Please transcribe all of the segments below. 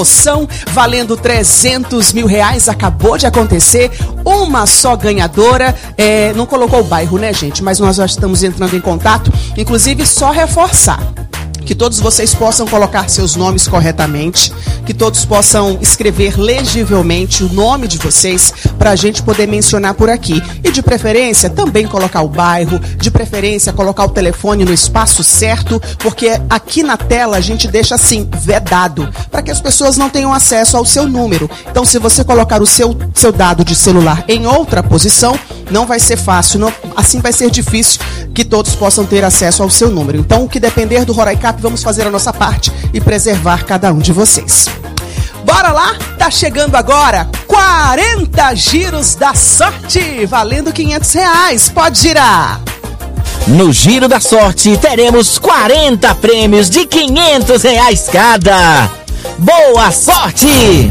promoção valendo 300 mil reais, acabou de acontecer, uma só ganhadora, não colocou o bairro, né, gente? Mas nós já estamos entrando em contato, inclusive só reforçar que todos vocês possam colocar seus nomes corretamente, que todos possam escrever legivelmente o nome de vocês para a gente poder mencionar por aqui. E de preferência também colocar o bairro, de preferência colocar o telefone no espaço certo, porque aqui na tela a gente deixa assim, vedado, para que as pessoas não tenham acesso ao seu número. Então se você colocar o seu dado de celular em outra posição, não vai ser fácil, não, assim vai ser difícil que todos possam ter acesso ao seu número. Então o que depender do Roraicap, vamos fazer a nossa parte e preservar cada um de vocês. Bora lá? Tá chegando agora 40 giros da sorte, valendo 500 reais. Pode girar. No Giro da Sorte teremos 40 prêmios de 500 reais cada. Boa sorte!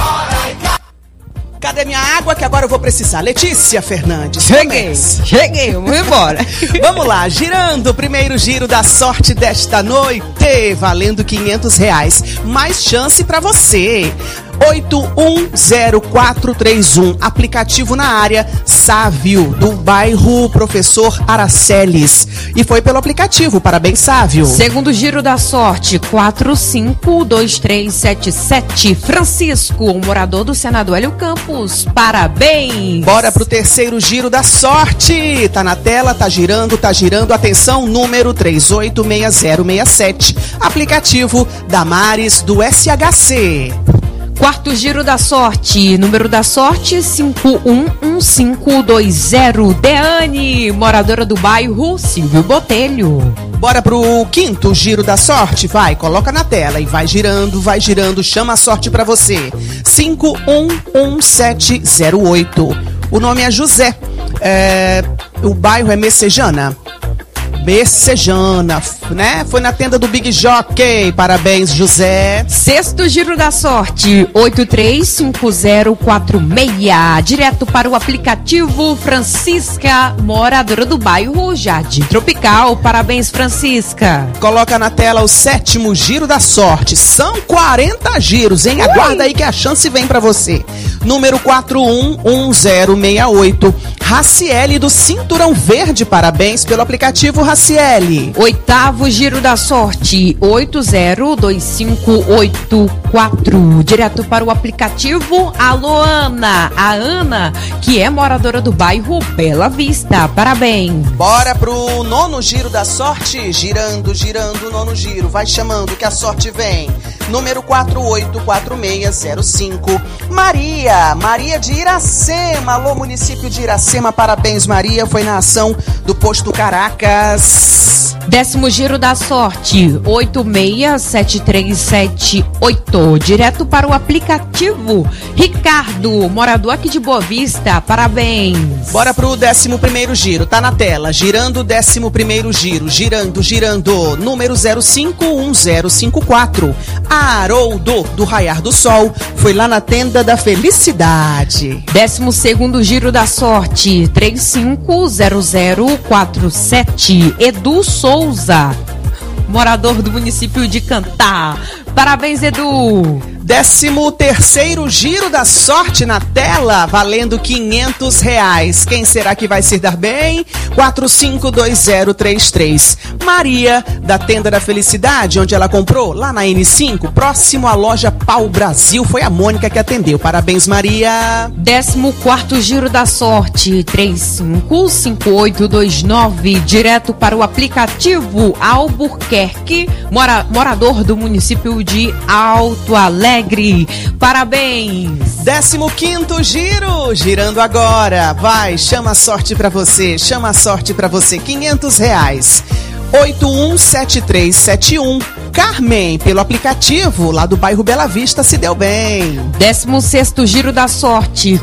Cadê minha água que agora eu vou precisar? Letícia Fernandes. Cheguei, vamos embora. Vamos lá, girando o primeiro giro da sorte desta noite, valendo 500 reais. Mais chance pra você. 810431, aplicativo na área Sávio, do bairro Professor Araceles. E foi pelo aplicativo, parabéns, Sávio. Segundo giro da sorte, 452377, Francisco, morador do Senador Hélio Campos, parabéns. Bora pro terceiro giro da sorte, tá na tela, tá girando, atenção, número 386067, aplicativo Damares do SHC. Quarto giro da sorte, número da sorte 511520, Deane, moradora do bairro Silvio Botelho. Bora pro quinto giro da sorte, vai, coloca na tela e vai girando, chama a sorte pra você. 511708, o nome é José, o bairro é Messejana, né? Foi na tenda do Big Jockey. Parabéns, José. Sexto giro da sorte, 835046. Direto para o aplicativo Francisca, moradora do bairro Jardim Tropical. Parabéns, Francisca. Coloca na tela o sétimo giro da sorte. São 40 giros, hein? Aguarda aí que a chance vem pra você. Número 411068. Raciele do Cinturão Verde. Parabéns pelo aplicativo, Raciele. Oitavo giro da sorte, 802584. Direto para o aplicativo Alô Ana. A Ana, que é moradora do bairro Bela Vista. Parabéns. Bora pro nono giro da sorte. Girando, o nono giro. Vai chamando que a sorte vem. Número 484605. Maria de Iracema. Alô, município de Iracema. Parabéns, Maria. Foi na ação do posto Caracas. Décimo giro da sorte, 867378. Direto para o aplicativo Ricardo, morador aqui de Boa Vista. Parabéns. Bora pro 11º giro, tá na tela. Girando o 11º giro. Girando. Número 051054. Haroldo, do Raiar do Sol. Foi lá na tenda da felicidade. 12º giro da sorte, 350047. Edu Souza, morador do município de Cantá. Parabéns, Edu. 13º giro da sorte na tela, valendo 500 reais. Quem será que vai se dar bem? 452033. Maria, da Tenda da Felicidade, onde ela comprou, lá na N5, próximo à loja Pau Brasil. Foi a Mônica que atendeu. Parabéns, Maria. 14º giro da sorte, 355829. Direto para o aplicativo Albuquerque, morador do município de Alto Alegre. Parabéns. 15º giro, girando agora. Vai, chama a sorte pra você. 500 reais. 817371. Carmen, pelo aplicativo lá do bairro Bela Vista, se deu bem. 16º giro da sorte,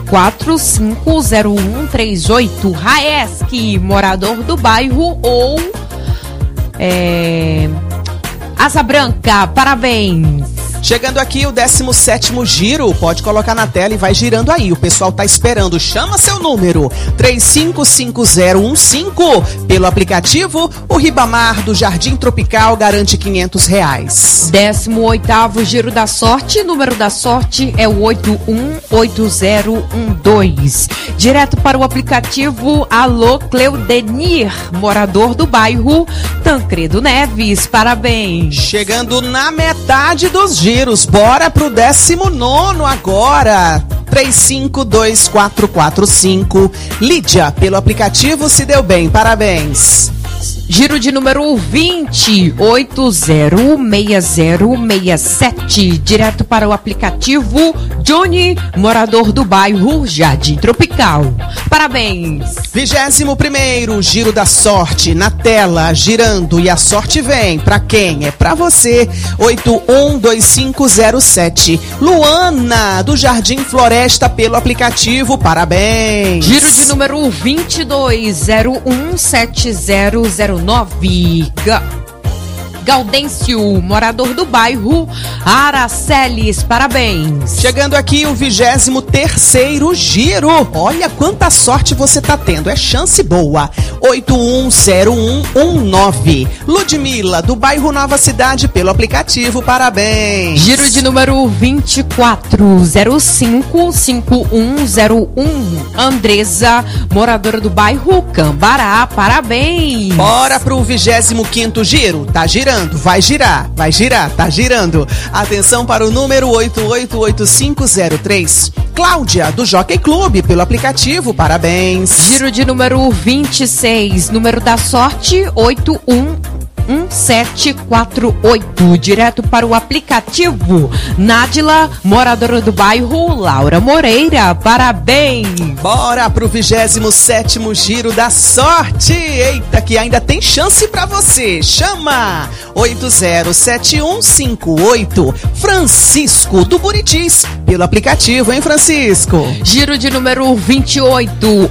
450138. Raeski, morador do bairro Asa Branca. Parabéns. Chegando aqui o 17º giro, pode colocar na tela e vai girando aí. O pessoal tá esperando. Chama seu número 355015. Pelo aplicativo, o Ribamar do Jardim Tropical garante R$500. 18º giro da sorte, número da sorte é o 818012. Direto para o aplicativo, alô Cleudenir, morador do bairro Tancredo Neves, parabéns. Chegando na metade dos giros, bora pro 19º agora. 352445. Lídia, pelo aplicativo, se deu bem, parabéns. Giro de número 20, 806067, direto para o aplicativo Johnny, morador do bairro Jardim Tropical. Parabéns! 21º giro da sorte, na tela, girando e a sorte vem. Pra quem? É pra você. 812507. Luana, do Jardim Floresta, pelo aplicativo, parabéns! Giro de número 22, 017009. Gaudêncio, morador do bairro Araceles, parabéns. Chegando aqui o 23º giro. Olha quanta sorte você tá tendo, é chance boa. 810119. Ludmila, do bairro Nova Cidade, pelo aplicativo, parabéns. Giro de número 24, 055101. Andresa, moradora do bairro Cambará, parabéns. Bora pro 25º giro, tá girando. Vai girar, tá girando. Atenção para o número 888503. Cláudia, do Jockey Clube, pelo aplicativo, parabéns. Giro de número 26, número da sorte 811748, direto para o aplicativo. Nádila, moradora do bairro Laura Moreira, parabéns. Bora pro 27º giro da sorte. Eita, que ainda tem chance pra você. Chama 807158. Francisco, do Buritis, pelo aplicativo, hein, Francisco? Giro de número 28,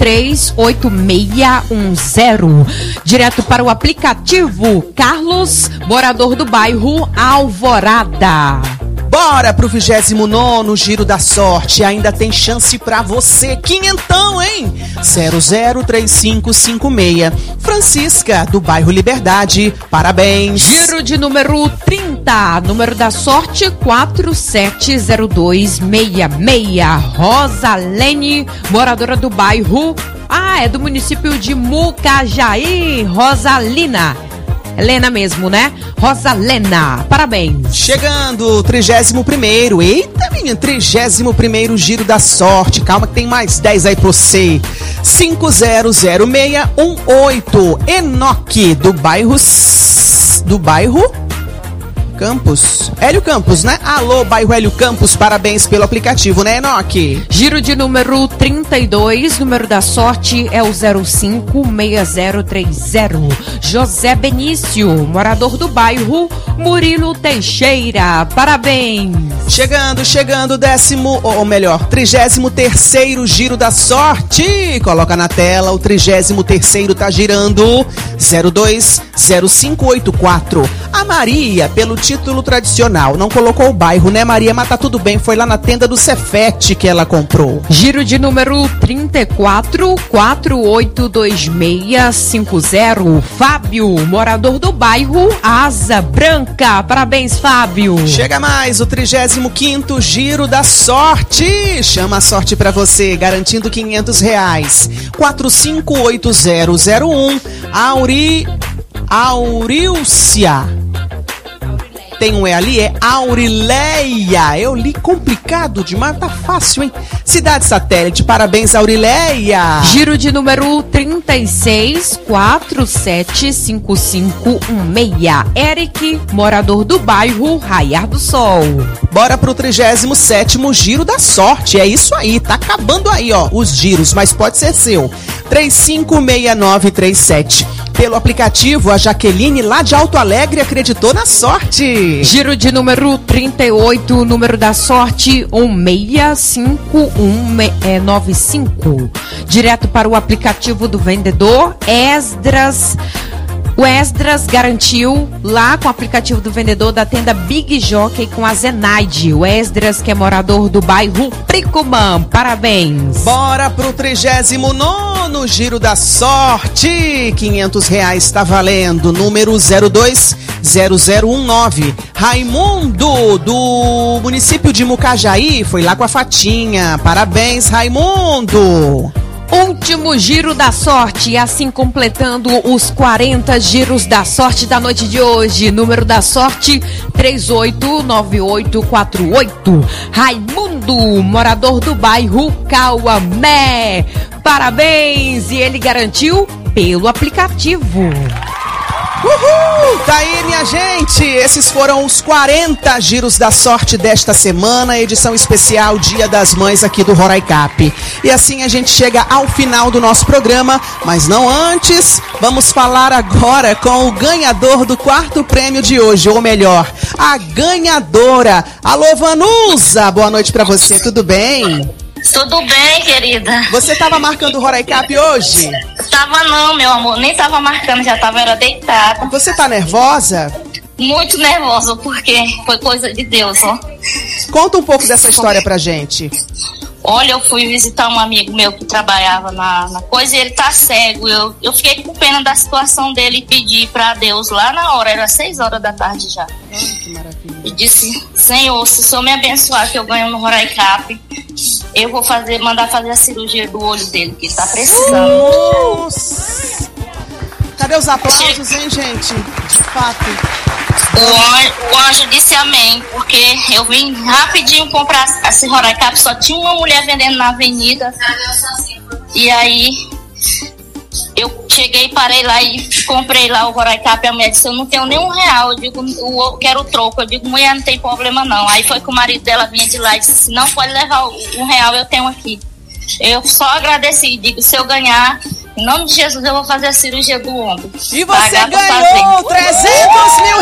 838610, direto para o aplicativo. Carlos, morador do bairro Alvorada. Bora pro 29º giro da sorte, ainda tem chance pra você. Quinhentão, hein? 003556. Francisca, do bairro Liberdade, parabéns. Giro de número 30, número da sorte 470266. Rosalene, moradora do bairro, é do município de Mucajaí. Rosalina. Helena mesmo, né? Rosalena, parabéns. Chegando, 31º. Eita, menina, 31º giro da sorte. Calma que tem mais 10 aí pra você. 500618. Enoque, do bairro Campos. Hélio Campos, né? Alô, bairro Hélio Campos, parabéns pelo aplicativo, né, Enoque? Giro de número 32, número da sorte é o 056030. José Benício, morador do bairro Murilo Teixeira, parabéns. Chegando, 33º giro da sorte. Coloca na tela, o 33º tá girando. 020584. A Maria, pelo título tradicional, não colocou o bairro, né, Maria? Mas tá tudo bem, foi lá na tenda do Cefete que ela comprou. Giro de número 34, 482650. Fábio, morador do bairro Asa Branca, parabéns, Fábio. Chega mais, o 35º giro da sorte. Chama a sorte pra você, garantindo R$500. 458001. Aurícia. Tem um E ali, é Aurileia. Eu li complicado demais, tá fácil, hein? Cidade Satélite, parabéns, Aurileia. Giro de número 36, 475516. Eric, morador do bairro Raiar do Sol. Bora pro 37º giro da sorte. É isso aí, tá acabando aí, ó, os giros, mas pode ser seu. 356937. Pelo aplicativo, a Jaqueline, lá de Alto Alegre, acreditou na sorte. Giro de número 38, número da sorte 165195. Direto para o aplicativo do vendedor Esdras O Esdras garantiu lá com o aplicativo do vendedor da tenda Big Jockey com a Zenaide. O Esdras, que é morador do bairro Pricumã. Parabéns. Bora pro 39º Giro da Sorte. R$500 está valendo. Número 020019. Raimundo, do município de Mucajaí, foi lá com a Fatinha. Parabéns, Raimundo. Último Giro da Sorte, e assim completando os 40 Giros da Sorte da noite de hoje. Número da sorte 389848. Raimundo, morador do bairro Cauamé. Parabéns! E ele garantiu pelo aplicativo. Uhul! Tá aí, minha gente! Esses foram os 40 Giros da Sorte desta semana, edição especial Dia das Mães aqui do Roraicap. E assim a gente chega ao final do nosso programa, mas não antes, vamos falar agora com o ganhador do 4º prêmio de hoje, ou melhor, a ganhadora. Alô, Vanusa! Boa noite pra você, tudo bem? Tudo bem, querida. Você tava marcando o Roraicap hoje? Tava não, meu amor, nem tava marcando, já tava era deitada. Você tá nervosa? Muito nervosa, porque foi coisa de Deus, ó. Conta um pouco dessa história pra gente. Olha, eu fui visitar um amigo meu que trabalhava na coisa e ele tá cego. Eu fiquei com pena da situação dele e pedi pra Deus lá na hora, era 6 horas da tarde já. Que maravilha. E disse, Senhor, se o Senhor me abençoar que eu ganho no Roraicap, eu vou mandar fazer a cirurgia do olho dele, que ele tá precisando. Nossa! Cadê os aplausos, hein, gente? De fato. O anjo disse amém, porque eu vim rapidinho comprar esse Roraicap, só tinha uma mulher vendendo na avenida. E aí eu cheguei, parei lá e comprei lá o Roraicap. A mulher disse, eu não tenho nem R$1. Eu digo, eu quero o troco. Eu digo, mulher, não tem problema não. Aí foi que o marido dela vinha de lá e disse, não, pode levar o R$1, eu tenho aqui. Eu só agradeci, digo, se eu ganhar, em nome de Jesus, eu vou fazer a cirurgia do ombro. E você ganhou R$300 mil,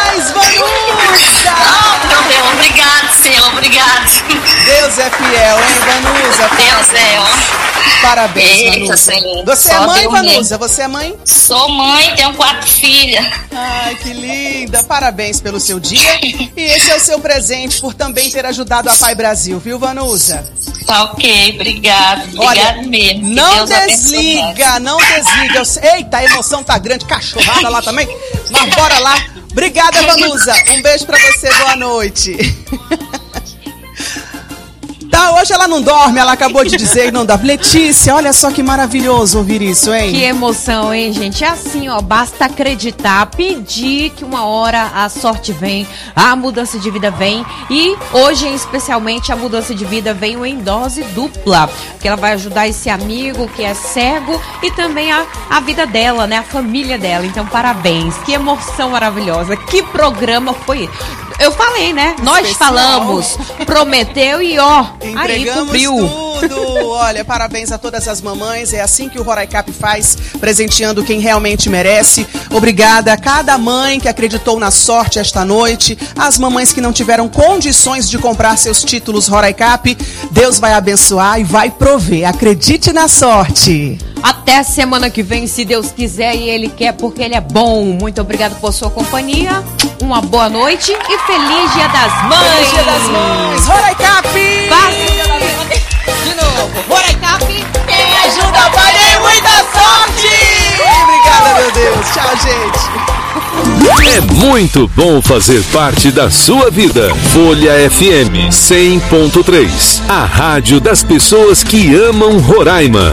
Vanusa! Oh, meu Deus, obrigado, Senhor, obrigado. Deus é fiel, hein, Vanusa? Deus é, ó. Parabéns, Eita, Vanusa. Senhor. Você é mãe, Vanusa? Você é mãe? Sou mãe, tenho 4 filhas. Ai, que linda. Parabéns pelo seu dia. E esse é o seu presente por também ter ajudado a Pai Brasil, viu, Vanusa? Tá ok, obrigado. Obrigado mesmo. Não desliga, não desliga. Eita, a emoção tá grande, cachorrada lá também. Mas bora lá. Obrigada, Vanusa. Um beijo pra você, boa noite. Tá, hoje ela não dorme, ela acabou de dizer que não dá. Letícia, olha só que maravilhoso ouvir isso, hein? Que emoção, hein, gente? É assim, ó, basta acreditar, pedir que uma hora a sorte vem, a mudança de vida vem. E hoje, especialmente, a mudança de vida veio em dose dupla, porque ela vai ajudar esse amigo que é cego e também a vida dela, né? A família dela. Então, parabéns. Que emoção maravilhosa. Que programa foi... Eu falei, né? Nós falamos, prometeu e ó, aí cumpriu. Tudo. Olha, parabéns a todas as mamães. É assim que o Roraicap faz, presenteando quem realmente merece. Obrigada a cada mãe que acreditou na sorte esta noite. As mamães que não tiveram condições de comprar seus títulos Roraicap, Deus vai abençoar e vai prover. Acredite na sorte. Até semana que vem, se Deus quiser e Ele quer, porque Ele é bom. Muito obrigado por sua companhia. Uma boa noite e feliz Dia das Mães. Feliz Dia das Mães. Roraicap! De novo. Roraicap. Quem ajuda vai ter muita sorte. Obrigada, meu Deus. Tchau, gente. É muito bom fazer parte da sua vida. Folha FM 100.3. A rádio das pessoas que amam Roraima.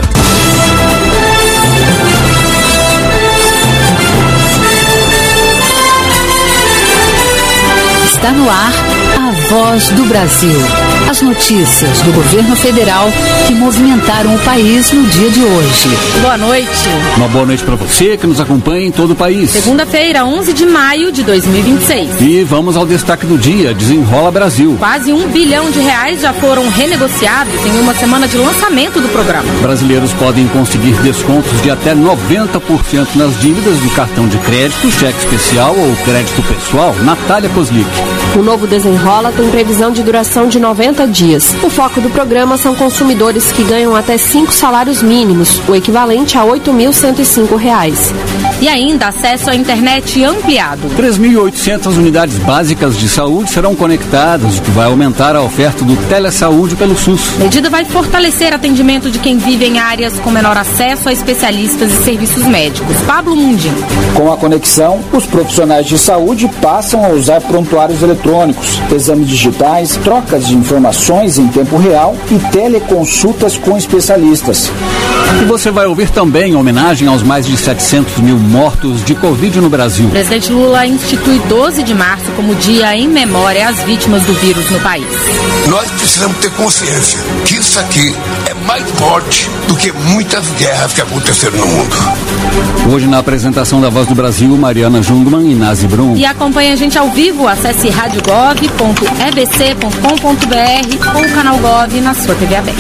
Está no ar a Voz do Brasil. As notícias do governo federal que movimentaram o país no dia de hoje. Boa noite. Uma boa noite para você que nos acompanha em todo o país. Segunda-feira, 11 de maio de 2026. E vamos ao destaque do dia, Desenrola Brasil. Quase R$1 bilhão já foram renegociados em uma semana de lançamento do programa. Brasileiros podem conseguir descontos de até 90% nas dívidas do cartão de crédito, cheque especial ou crédito pessoal. Natália Kozlik. O novo Desenrola escola tem previsão de duração de 90 dias. O foco do programa são consumidores que ganham até 5 salários mínimos, o equivalente a R$ 8.105. E ainda acesso à internet ampliado. 3.800 unidades básicas de saúde serão conectadas, o que vai aumentar a oferta do telesaúde pelo SUS. A medida vai fortalecer o atendimento de quem vive em áreas com menor acesso a especialistas e serviços médicos. Pablo Mundim. Com a conexão, os profissionais de saúde passam a usar prontuários eletrônicos, exames digitais, trocas de informações em tempo real e teleconsultas com especialistas. E você vai ouvir também em homenagem aos mais de 700 mil mortos de Covid no Brasil. O presidente Lula institui 12 de março como dia em memória às vítimas do vírus no país. Nós precisamos ter consciência que isso aqui é mais forte do que muitas guerras que aconteceram no mundo. Hoje, na apresentação da Voz do Brasil, Mariana Jungmann e Nazi Brum. E acompanhe a gente ao vivo, acesse radiogov.ebc.com.br ou o canal Gov na sua TV aberta.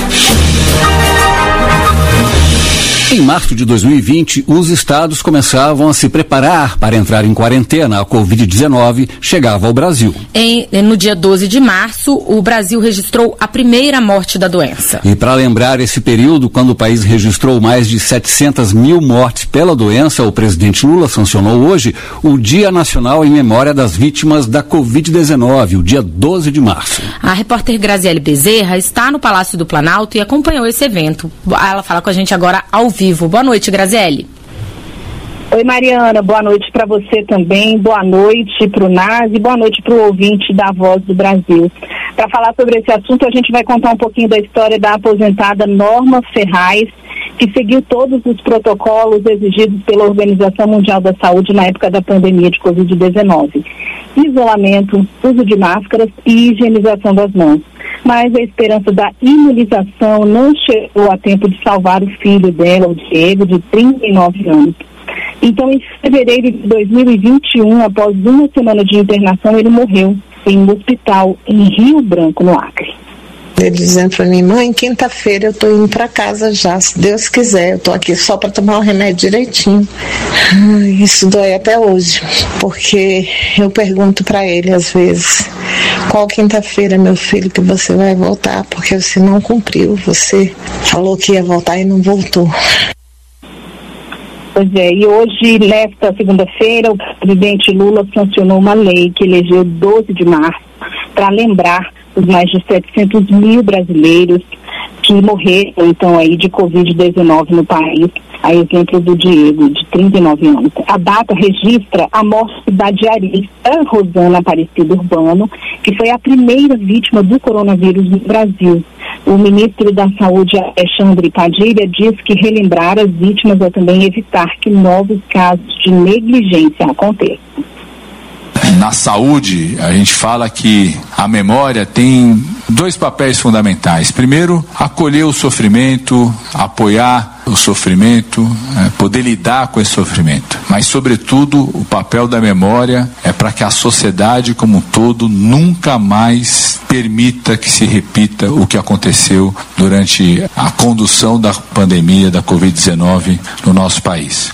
Em março de 2020, os estados começavam a se preparar para entrar em quarentena. A Covid-19 chegava ao Brasil. No dia 12 de março, o Brasil registrou a primeira morte da doença. E para lembrar esse período, quando o país registrou mais de 700 mil mortes pela doença, o presidente Lula sancionou hoje o Dia Nacional em Memória das Vítimas da Covid-19, o dia 12 de março. A repórter Graziele Bezerra está no Palácio do Planalto e acompanhou esse evento. Ela fala com a gente agora ao vivo. Boa noite, Graziele. Oi, Mariana, boa noite para você também, boa noite para o Nazi, boa noite para o ouvinte da Voz do Brasil. Para falar sobre esse assunto, a gente vai contar um pouquinho da história da aposentada Norma Ferraz, que seguiu todos os protocolos exigidos pela Organização Mundial da Saúde na época da pandemia de Covid-19. Isolamento, uso de máscaras e higienização das mãos. Mas a esperança da imunização não chegou a tempo de salvar o filho dela, o Diego, de 39 anos. Então, em fevereiro de 2021, após uma semana de internação, ele morreu em um hospital em Rio Branco, no Acre. Ele dizendo para mim: mãe, quinta-feira eu tô indo para casa já, se Deus quiser, eu tô aqui só para tomar o remédio direitinho. Isso dói até hoje, porque eu pergunto para ele às vezes: qual quinta-feira, meu filho, que você vai voltar? Porque você não cumpriu, você falou que ia voltar e não voltou. Pois é, e hoje, nesta segunda-feira, o presidente Lula sancionou uma lei que elegeu 12 de março para lembrar os mais de 700 mil brasileiros que morreram, então, aí de Covid-19 no país, a exemplo do Diego, de 39 anos. A data registra a morte da diarista Rosana Aparecida Urbano, que foi a primeira vítima do coronavírus no Brasil. O ministro da Saúde, Alexandre Padilha, diz que relembrar as vítimas é também evitar que novos casos de negligência aconteçam. Na saúde, a gente fala que a memória tem 2 papéis fundamentais. Primeiro, acolher o sofrimento, apoiar o sofrimento, poder lidar com esse sofrimento. Mas, sobretudo, o papel da memória é para que a sociedade como um todo nunca mais permita que se repita o que aconteceu durante a condução da pandemia da Covid-19 no nosso país.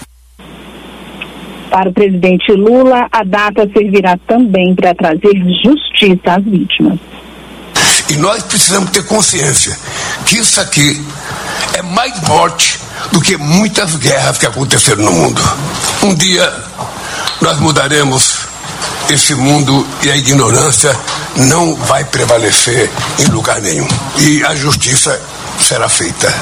Para o presidente Lula, a data servirá também para trazer justiça às vítimas. E nós precisamos ter consciência que isso aqui é mais morte do que muitas guerras que aconteceram no mundo. Um dia nós mudaremos esse mundo e a ignorância não vai prevalecer em lugar nenhum. E a justiça será feita.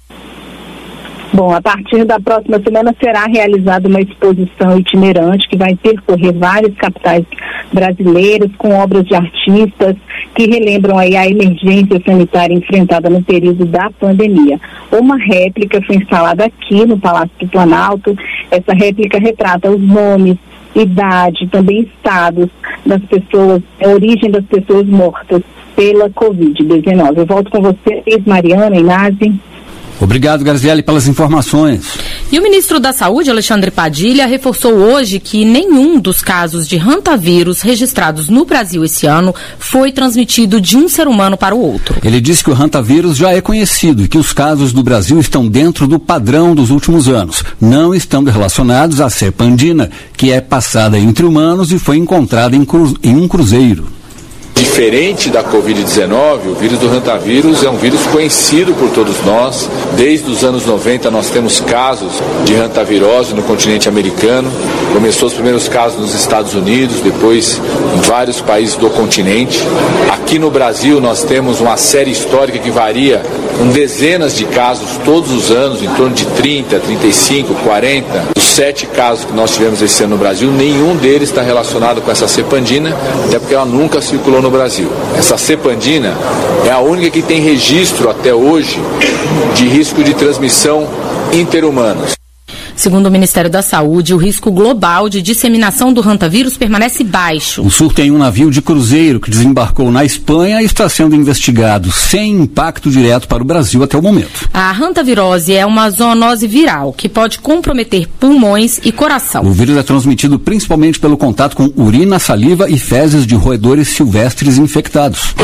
Bom, a partir da próxima semana será realizada uma exposição itinerante que vai percorrer várias capitais brasileiras com obras de artistas que relembram aí a emergência sanitária enfrentada no período da pandemia. Uma réplica foi instalada aqui no Palácio do Planalto. Essa réplica retrata os nomes, idade, também estados das pessoas, a origem das pessoas mortas pela Covid-19. Eu volto com vocês, Mariana e Nazi. Obrigado, Graziele, pelas informações. E o ministro da Saúde, Alexandre Padilha, reforçou hoje que nenhum dos casos de hantavírus registrados no Brasil esse ano foi transmitido de um ser humano para o outro. Ele disse que o hantavírus já é conhecido e que os casos do Brasil estão dentro do padrão dos últimos anos, não estando relacionados à cepa andina, que é passada entre humanos e foi encontrada em um cruzeiro. Diferente da Covid-19, o vírus do hantavírus é um vírus conhecido por todos nós. Desde os anos 90 nós temos casos de hantavirose no continente americano. Começou os primeiros casos nos Estados Unidos, depois em vários países do continente. Aqui no Brasil nós temos uma série histórica que varia com dezenas de casos todos os anos, em torno de 30, 35, 40. Os 7 casos que nós tivemos esse ano no Brasil, nenhum deles está relacionado com essa cepandina, até porque ela nunca circulou no Brasil. Essa cepandina é a única que tem registro até hoje de risco de transmissão interhumanos. Segundo o Ministério da Saúde, o risco global de disseminação do hantavírus permanece baixo. O surto em um navio de cruzeiro que desembarcou na Espanha está sendo investigado, sem impacto direto para o Brasil até o momento. A hantavirose é uma zoonose viral que pode comprometer pulmões e coração. O vírus é transmitido principalmente pelo contato com urina, saliva e fezes de roedores silvestres infectados.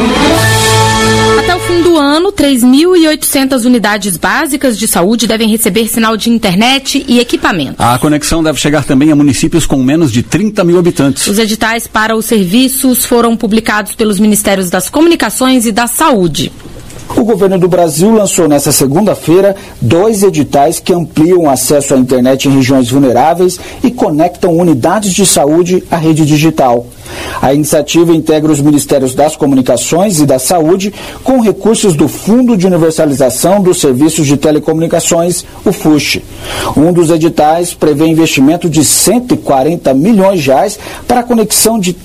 Até o fim do ano, 3.800 unidades básicas de saúde devem receber sinal de internet e equipamento. A conexão deve chegar também a municípios com menos de 30 mil habitantes. Os editais para os serviços foram publicados pelos Ministérios das Comunicações e da Saúde. O governo do Brasil lançou nesta segunda-feira 2 editais que ampliam o acesso à internet em regiões vulneráveis e conectam unidades de saúde à rede digital. A iniciativa integra os Ministérios das Comunicações e da Saúde com recursos do Fundo de Universalização dos Serviços de Telecomunicações, o FUSH. Um dos editais prevê investimento de R$ 140 milhões para a conexão de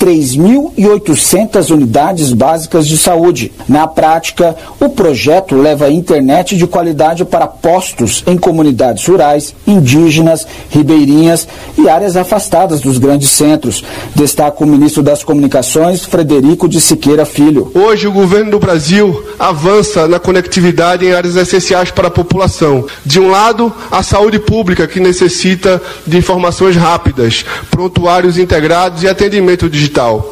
3.800 unidades básicas de saúde. Na prática, o projeto leva a internet de qualidade para postos em comunidades rurais, indígenas, ribeirinhas e áreas afastadas dos grandes centros, destaca o ministro das Comunicações, Frederico de Siqueira Filho. Hoje o governo do Brasil avança na conectividade em áreas essenciais para a população. De um lado, a saúde pública, que necessita de informações rápidas, prontuários integrados e atendimento digital.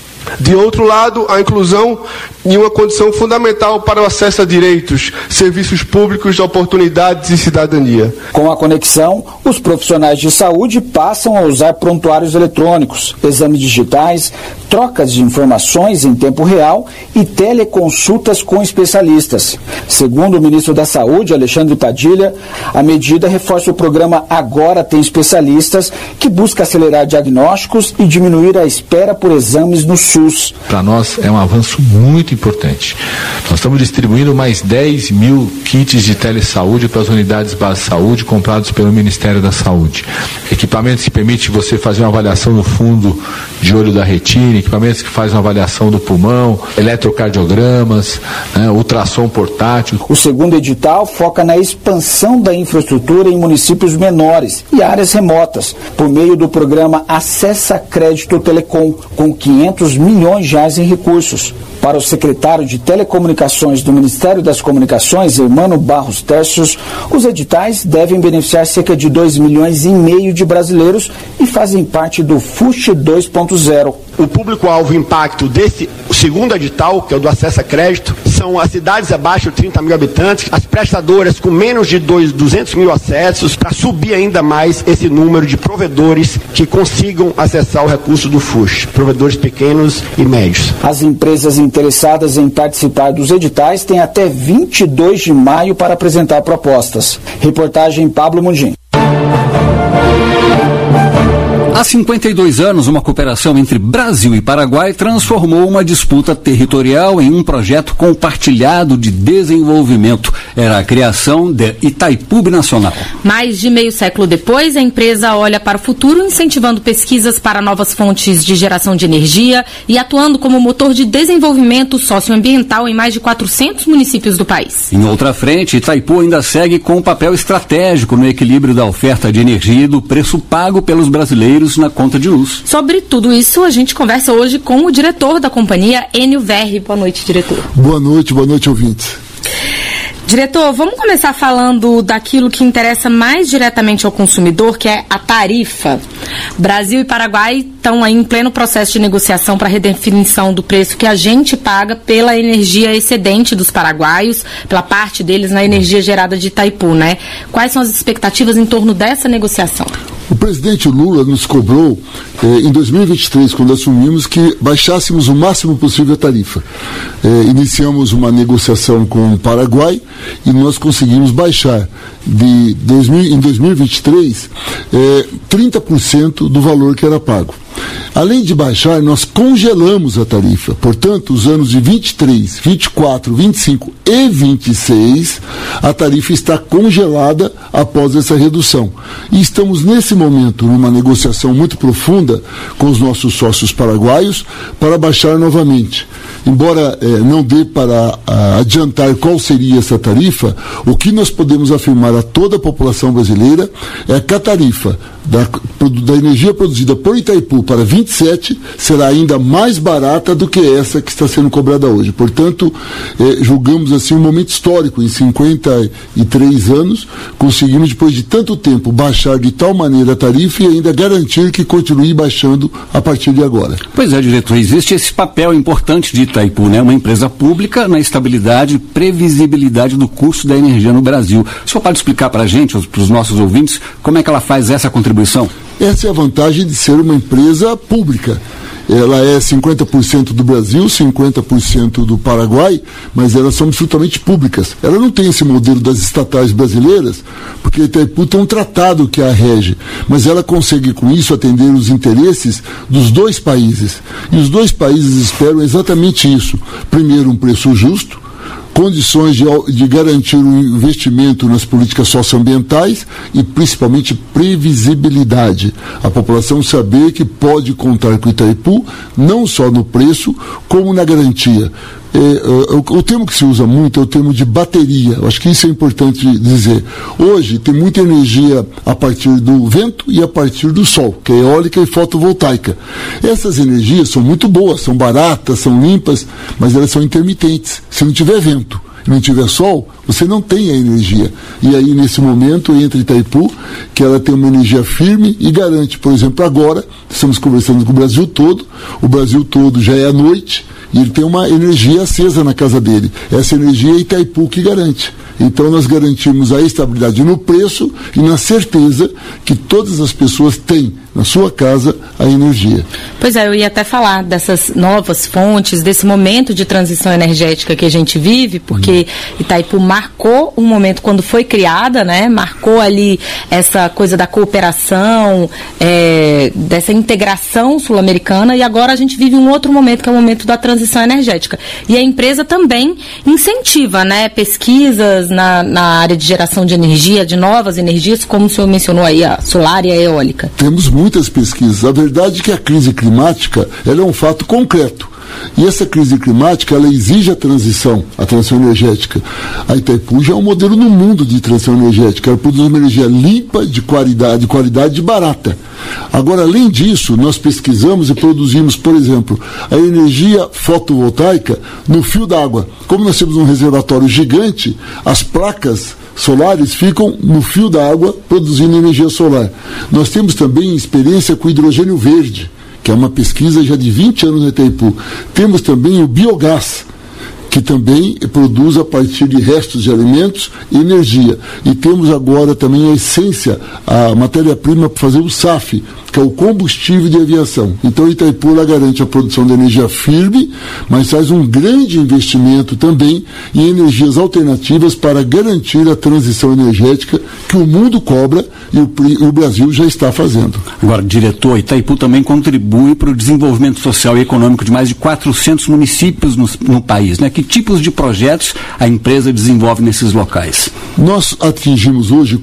De outro lado, a inclusão em uma condição fundamental para o acesso a direitos, serviços públicos, oportunidades e cidadania. Com a conexão, os profissionais de saúde passam a usar prontuários eletrônicos, exames digitais, trocas de informações em tempo real e teleconsultas com especialistas. Segundo o ministro da Saúde, Alexandre Padilha, a medida reforça o programa Agora Tem Especialistas, que busca acelerar diagnósticos e diminuir a espera por exames no SUS. Para nós é um avanço muito importante. Nós estamos distribuindo mais 10 mil kits de telesaúde para as unidades base de saúde comprados pelo Ministério da Saúde. Equipamentos que permitem você fazer uma avaliação no fundo de olho da retina, equipamentos que fazem uma avaliação do pulmão, eletrocardiogramas, ultrassom portátil. O segundo edital foca na expansão da infraestrutura em municípios menores e áreas remotas, por meio do programa Acessa Crédito Telecom, com 500 milhões de reais em recursos. Para o secretário de Telecomunicações do Ministério das Comunicações, Hermano Barros Tercios, os editais devem beneficiar cerca de 2,5 milhões de brasileiros e fazem parte do FUSH 2.0. O público-alvo impacto desse segundo edital, que é o do Acesso a Crédito, são as cidades abaixo de 30 mil habitantes, as prestadoras com menos de 200 mil acessos, para subir ainda mais esse número de provedores que consigam acessar o recurso do FUSH, provedores pequenos e médios. As empresas interessadas em participar dos editais têm até 22 de maio para apresentar propostas. Reportagem Pablo Mundim. Há 52 anos, uma cooperação entre Brasil e Paraguai transformou uma disputa territorial em um projeto compartilhado de desenvolvimento. Era a criação de Itaipu Binacional. Mais de meio século depois, a empresa olha para o futuro, incentivando pesquisas para novas fontes de geração de energia e atuando como motor de desenvolvimento socioambiental em mais de 400 municípios do país. Em outra frente, Itaipu ainda segue com um papel estratégico no equilíbrio da oferta de energia e do preço pago pelos brasileiros na conta de luz. Sobre tudo isso, a gente conversa hoje com o diretor da companhia, Enio Verri. Boa noite, diretor. Boa noite, ouvintes. Diretor, vamos começar falando daquilo que interessa mais diretamente ao consumidor, que é a tarifa. Brasil e Paraguai estão aí em pleno processo de negociação para a redefinição do preço que a gente paga pela energia excedente dos paraguaios, pela parte deles na energia gerada de Itaipu, né? Quais são as expectativas em torno dessa negociação? O presidente Lula nos cobrou, em 2023, quando assumimos, que baixássemos o máximo possível a tarifa. Iniciamos uma negociação com o Paraguai e nós conseguimos baixar em 2023 30% do valor que era pago. Além de baixar, nós congelamos a tarifa. Portanto, os anos de 23, 24, 25 e 26, a tarifa está congelada após essa redução. E estamos, nesse momento, numa negociação muito profunda com os nossos sócios paraguaios para baixar novamente. Embora não dê para adiantar qual seria essa tarifa, o que nós podemos afirmar a toda a população brasileira é que a tarifa da energia produzida por Itaipu para 27 será ainda mais barata do que essa que está sendo cobrada hoje. Portanto, julgamos assim um momento histórico. Em 53 anos, conseguimos, depois de tanto tempo, baixar de tal maneira a tarifa e ainda garantir que continue baixando a partir de agora. Pois é, diretor, existe esse papel importante de Itaipu, né? Uma empresa pública na estabilidade e previsibilidade do custo da energia no Brasil. O senhor pode explicar para a gente, para os nossos ouvintes, como é que ela faz essa contribuição? Essa é a vantagem de ser uma empresa pública. Ela é 50% do Brasil, 50% do Paraguai, mas elas são absolutamente públicas. Ela não tem esse modelo das estatais brasileiras, porque a Itaipu tem um tratado que a rege, mas ela consegue com isso atender os interesses dos dois países. E os dois países esperam exatamente isso. Primeiro, um preço justo, condições de garantir um investimento nas políticas socioambientais e principalmente previsibilidade. A população saber que pode contar com o Itaipu não só no preço, como na garantia. O termo que se usa muito é o termo de bateria. Eu acho que isso é importante dizer. Hoje tem muita energia a partir do vento e a partir do sol, que é eólica e fotovoltaica. Essas energias são muito boas, são baratas, são limpas, mas elas são intermitentes. Se não tiver vento e não tiver sol, você não tem a energia. E aí, nesse momento, entra Itaipu, que ela tem uma energia firme e garante. Por exemplo, agora, estamos conversando com o Brasil todo já é à noite, e ele tem uma energia acesa na casa dele. Essa energia é Itaipu que garante. Então nós garantimos a estabilidade no preço e na certeza que todas as pessoas têm na sua casa a energia. Pois é, eu ia até falar dessas novas fontes, desse momento de transição energética que a gente vive, porque Itaipu marcou um momento quando foi criada, né? Marcou ali essa coisa da cooperação, dessa integração sul-americana, e agora a gente vive um outro momento, que é o momento da transição energética. E a empresa também incentiva, né, pesquisas na área de geração de energia, de novas energias, como o senhor mencionou aí, a solar e a eólica. Temos muitas pesquisas. A verdade é que a crise climática, ela é um fato concreto. E essa crise climática, ela exige a transição energética. A Itaipu já é um modelo no mundo de transição energética. Ela produz uma energia limpa, de qualidade e barata. Agora, além disso, nós pesquisamos e produzimos, por exemplo, a energia fotovoltaica no fio d'água. Como nós temos um reservatório gigante, as placas solares ficam no fio d'água produzindo energia solar. Nós temos também experiência com hidrogênio verde, que é uma pesquisa já de 20 anos na Itaipu. Temos também o biogás, que também produz a partir de restos de alimentos energia. E temos agora também a essência, a matéria-prima para fazer o SAF, que é o combustível de aviação. Então Itaipu ela garante a produção de energia firme, mas faz um grande investimento também em energias alternativas para garantir a transição energética que o mundo cobra e o Brasil já está fazendo. Agora, diretor, Itaipu também contribui para o desenvolvimento social e econômico de mais de 400 municípios no país, né? Que tipos de projetos a empresa desenvolve nesses locais? Nós atingimos hoje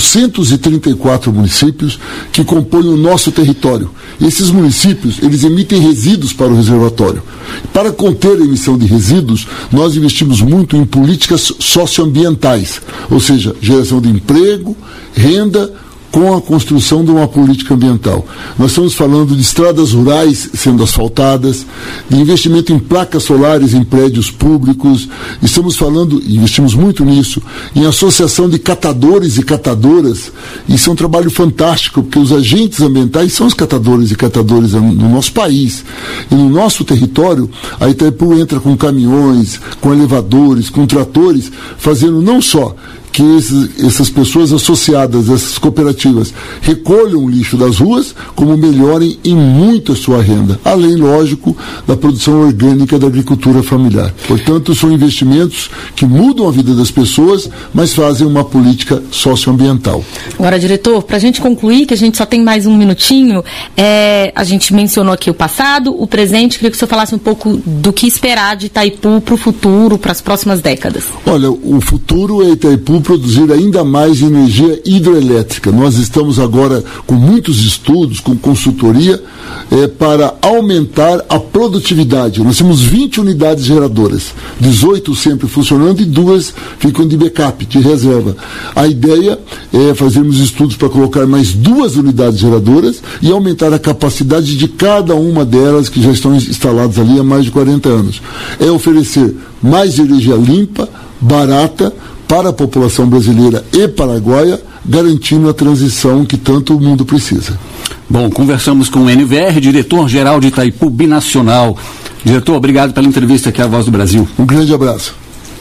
434 municípios que compõem o nosso território. Esses municípios, eles emitem resíduos para o reservatório. Para conter a emissão de resíduos, nós investimos muito em políticas socioambientais, ou seja, geração de emprego, renda, com a construção de uma política ambiental. Nós estamos falando de estradas rurais sendo asfaltadas, de investimento em placas solares em prédios públicos, investimos muito nisso, em associação de catadores e catadoras. Isso é um trabalho fantástico, porque os agentes ambientais são os catadores e catadoras no nosso país. E no nosso território, a Itaipu entra com caminhões, com elevadores, com tratores, fazendo não só que essas pessoas associadas a essas cooperativas recolham o lixo das ruas, como melhorem em muito a sua renda, além, lógico, da produção orgânica da agricultura familiar. Portanto, são investimentos que mudam a vida das pessoas, mas fazem uma política socioambiental. Agora, diretor, para a gente concluir, que a gente só tem mais um minutinho, a gente mencionou aqui o passado, o presente, queria que o senhor falasse um pouco do que esperar de Itaipu para o futuro, para as próximas décadas. Olha, o futuro é Itaipu produzir ainda mais energia hidroelétrica. Nós estamos agora com muitos estudos, com consultoria, para aumentar a produtividade. Nós temos 20 unidades geradoras, 18 sempre funcionando e 2 ficam de backup, de reserva. A ideia é fazermos estudos para colocar mais 2 unidades geradoras e aumentar a capacidade de cada uma delas que já estão instaladas ali há mais de 40 anos. É oferecer mais energia limpa, barata, para a população brasileira e paraguaia, garantindo a transição que tanto o mundo precisa. Bom, conversamos com o NVR, diretor-geral de Itaipu Binacional. Diretor, obrigado pela entrevista aqui à Voz do Brasil. Um grande abraço.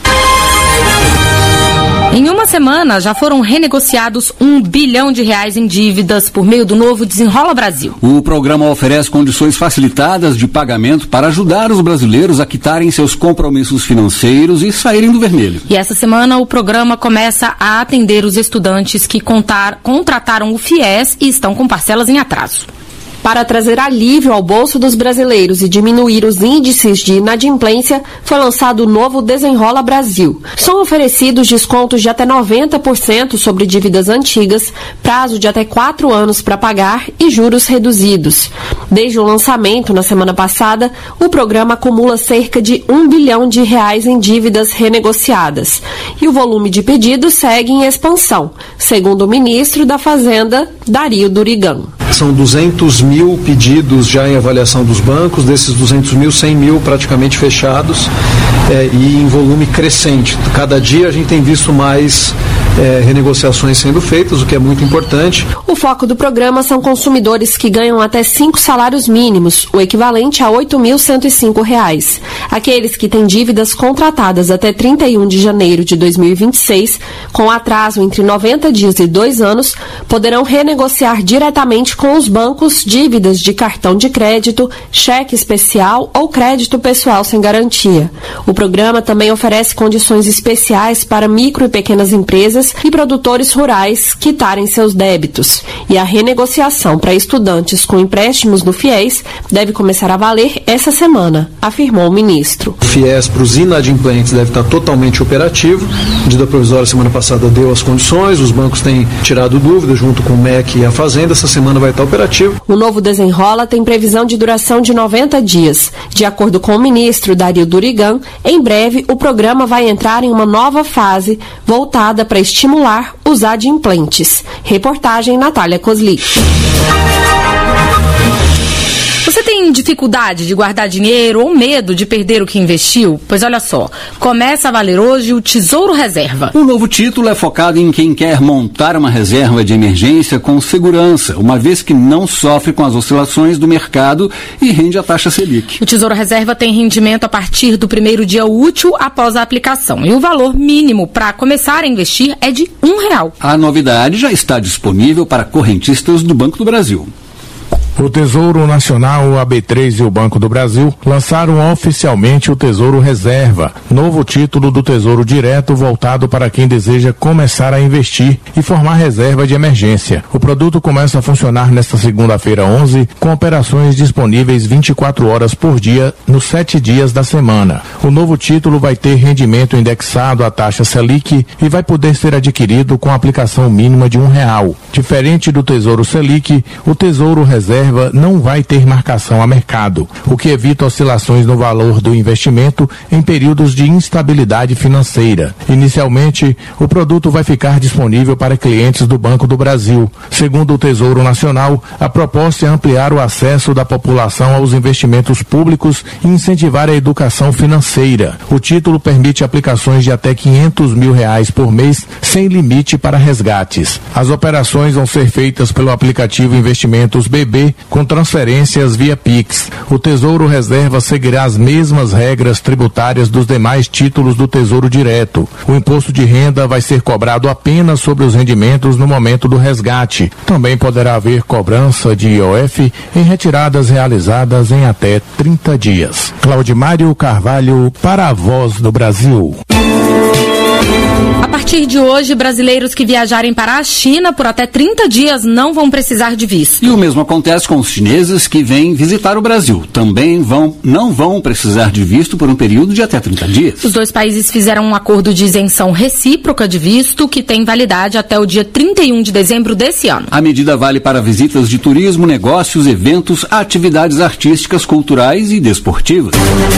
Em uma semana, já foram renegociados R$1 bilhão em dívidas por meio do novo Desenrola Brasil. O programa oferece condições facilitadas de pagamento para ajudar os brasileiros a quitarem seus compromissos financeiros e saírem do vermelho. E essa semana, o programa começa a atender os estudantes que contrataram o FIES e estão com parcelas em atraso. Para trazer alívio ao bolso dos brasileiros e diminuir os índices de inadimplência, foi lançado o novo Desenrola Brasil. São oferecidos descontos de até 90% sobre dívidas antigas, prazo de até 4 anos para pagar e juros reduzidos. Desde o lançamento, na semana passada, o programa acumula cerca de R$1 bilhão em dívidas renegociadas. E o volume de pedidos segue em expansão, segundo o ministro da Fazenda, Dario Durigan. São 200 mil pedidos já em avaliação dos bancos, desses 200 mil, 100 mil praticamente fechados e em volume crescente. Cada dia a gente tem visto mais renegociações sendo feitas, o que é muito importante. O foco do programa são consumidores que ganham até 5 salários mínimos, o equivalente a R$ 8.105. Aqueles que têm dívidas contratadas até 31 de janeiro de 2026, com atraso entre 90 dias e 2 anos, poderão renegociar diretamente com os bancos dívidas de cartão de crédito, cheque especial ou crédito pessoal sem garantia. O programa também oferece condições especiais para micro e pequenas empresas e produtores rurais quitarem seus débitos. E a renegociação para estudantes com empréstimos no FIES deve começar a valer essa semana, afirmou o ministro. O FIES para os inadimplentes deve estar totalmente operativo. A medida provisória semana passada deu as condições, os bancos têm tirado dúvidas junto com o MEC e a Fazenda. Essa semana vai estar operativo. O novo Desenrola tem previsão de duração de 90 dias. De acordo com o ministro Dario Durigan, em breve o programa vai entrar em uma nova fase voltada para estimular os adimplentes. Reportagem Natália Cosli. Você tem dificuldade de guardar dinheiro ou medo de perder o que investiu? Pois olha só, começa a valer hoje o Tesouro Reserva. O novo título é focado em quem quer montar uma reserva de emergência com segurança, uma vez que não sofre com as oscilações do mercado e rende a taxa Selic. O Tesouro Reserva tem rendimento a partir do primeiro dia útil após a aplicação e o valor mínimo para começar a investir é de R$1. A novidade já está disponível para correntistas do Banco do Brasil. O Tesouro Nacional, o AB3 e o Banco do Brasil lançaram oficialmente o Tesouro Reserva, novo título do Tesouro Direto voltado para quem deseja começar a investir e formar reserva de emergência. O produto começa a funcionar nesta segunda-feira 11, com operações disponíveis 24 horas por dia, nos 7 dias da semana. O novo título vai ter rendimento indexado à taxa Selic e vai poder ser adquirido com aplicação mínima de R$1. Diferente do Tesouro Selic, o Tesouro Reserva não vai ter marcação a mercado, o que evita oscilações no valor do investimento em períodos de instabilidade financeira. Inicialmente, o produto vai ficar disponível para clientes do Banco do Brasil. Segundo o Tesouro Nacional, a proposta é ampliar o acesso da população aos investimentos públicos e incentivar a educação financeira. O título permite aplicações de até R$500 mil por mês, sem limite para resgates. As operações vão ser feitas pelo aplicativo Investimentos BB CPF com transferências via Pix. O Tesouro Reserva seguirá as mesmas regras tributárias dos demais títulos do Tesouro Direto. O imposto de renda vai ser cobrado apenas sobre os rendimentos no momento do resgate. Também poderá haver cobrança de IOF em retiradas realizadas em até 30 dias. Claudimário Carvalho, para a Voz do Brasil. A partir de hoje, brasileiros que viajarem para a China por até 30 dias não vão precisar de visto. E o mesmo acontece com os chineses que vêm visitar o Brasil. Também não vão precisar de visto por um período de até 30 dias. Os dois países fizeram um acordo de isenção recíproca de visto que tem validade até o dia 31 de dezembro desse ano. A medida vale para visitas de turismo, negócios, eventos, atividades artísticas, culturais e desportivas.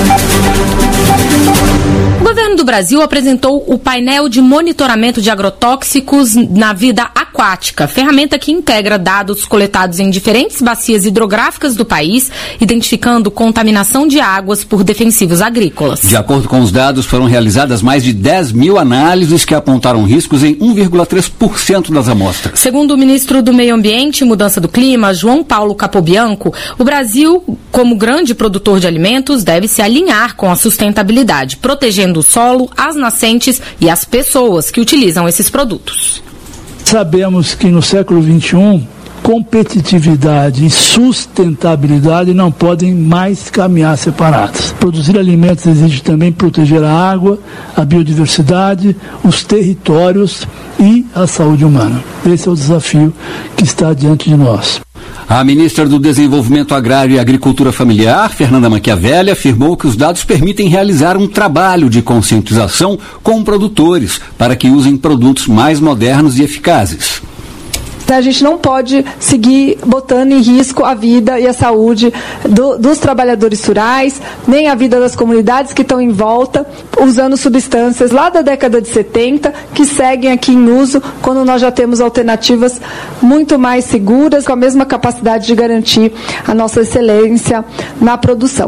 O governo do Brasil apresentou o painel de monitoramento de agrotóxicos na vida aquática, ferramenta que integra dados coletados em diferentes bacias hidrográficas do país, identificando contaminação de águas por defensivos agrícolas. De acordo com os dados, foram realizadas mais de 10 mil análises que apontaram riscos em 1,3% das amostras. Segundo o ministro do Meio Ambiente e Mudança do Clima, João Paulo Capobianco, o Brasil, como grande produtor de alimentos, deve se alinhar com a sustentabilidade, protegendo o solo, as nascentes e as pessoas que utilizam esses produtos. Sabemos que no século XXI, competitividade e sustentabilidade não podem mais caminhar separados. Produzir alimentos exige também proteger a água, a biodiversidade, os territórios e a saúde humana. Esse é o desafio que está diante de nós. A ministra do Desenvolvimento Agrário e Agricultura Familiar, Fernanda Machiavelli, afirmou que os dados permitem realizar um trabalho de conscientização com produtores para que usem produtos mais modernos e eficazes. A gente não pode seguir botando em risco a vida e a saúde dos trabalhadores rurais, nem a vida das comunidades que estão em volta, usando substâncias lá da década de 70, que seguem aqui em uso, quando nós já temos alternativas muito mais seguras, com a mesma capacidade de garantir a nossa excelência na produção.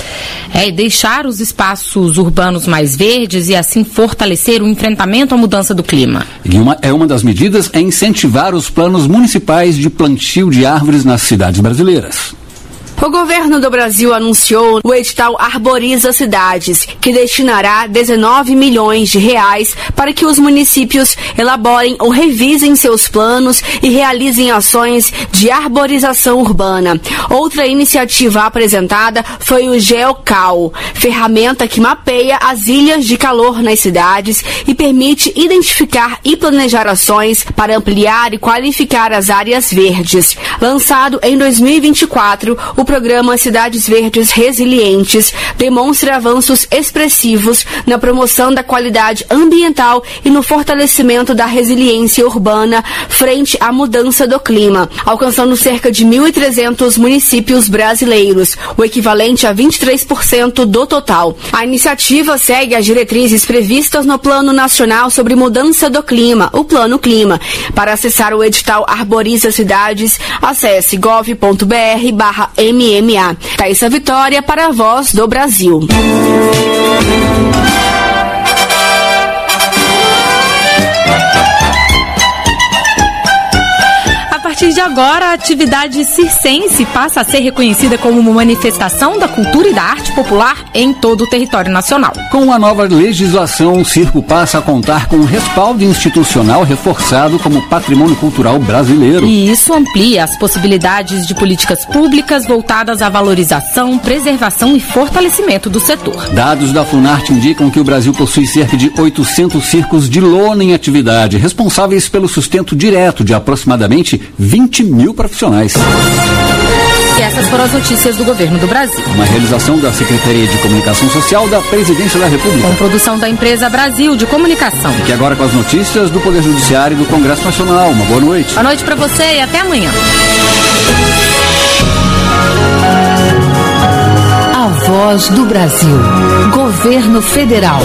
E deixar os espaços urbanos mais verdes e assim fortalecer o enfrentamento à mudança do clima. E uma das medidas é incentivar os planos municipais de plantio de árvores nas cidades brasileiras. O governo do Brasil anunciou o edital Arboriza Cidades, que destinará 19 milhões de reais para que os municípios elaborem ou revisem seus planos e realizem ações de arborização urbana. Outra iniciativa apresentada foi o GeoCal, ferramenta que mapeia as ilhas de calor nas cidades e permite identificar e planejar ações para ampliar e qualificar as áreas verdes. Lançado em 2024, o programa Cidades Verdes Resilientes demonstra avanços expressivos na promoção da qualidade ambiental e no fortalecimento da resiliência urbana frente à mudança do clima, alcançando cerca de 1.300 municípios brasileiros, o equivalente a 23% do total. A iniciativa segue as diretrizes previstas no Plano Nacional sobre Mudança do Clima, o Plano Clima. Para acessar o edital Arboriza Cidades, acesse gov.br/MMA. Thaísa Vitória para a Voz do Brasil. A partir de agora, a atividade circense passa a ser reconhecida como uma manifestação da cultura e da arte popular em todo o território nacional. Com a nova legislação, o circo passa a contar com um respaldo institucional reforçado como patrimônio cultural brasileiro. E isso amplia as possibilidades de políticas públicas voltadas à valorização, preservação e fortalecimento do setor. Dados da Funarte indicam que o Brasil possui cerca de 800 circos de lona em atividade, responsáveis pelo sustento direto de aproximadamente 20 mil profissionais. E essas foram as notícias do Governo do Brasil. Uma realização da Secretaria de Comunicação Social da Presidência da República. Com produção da empresa Brasil de Comunicação. E agora com as notícias do Poder Judiciário e do Congresso Nacional. Uma boa noite. Boa noite para você e até amanhã. A Voz do Brasil. Governo Federal.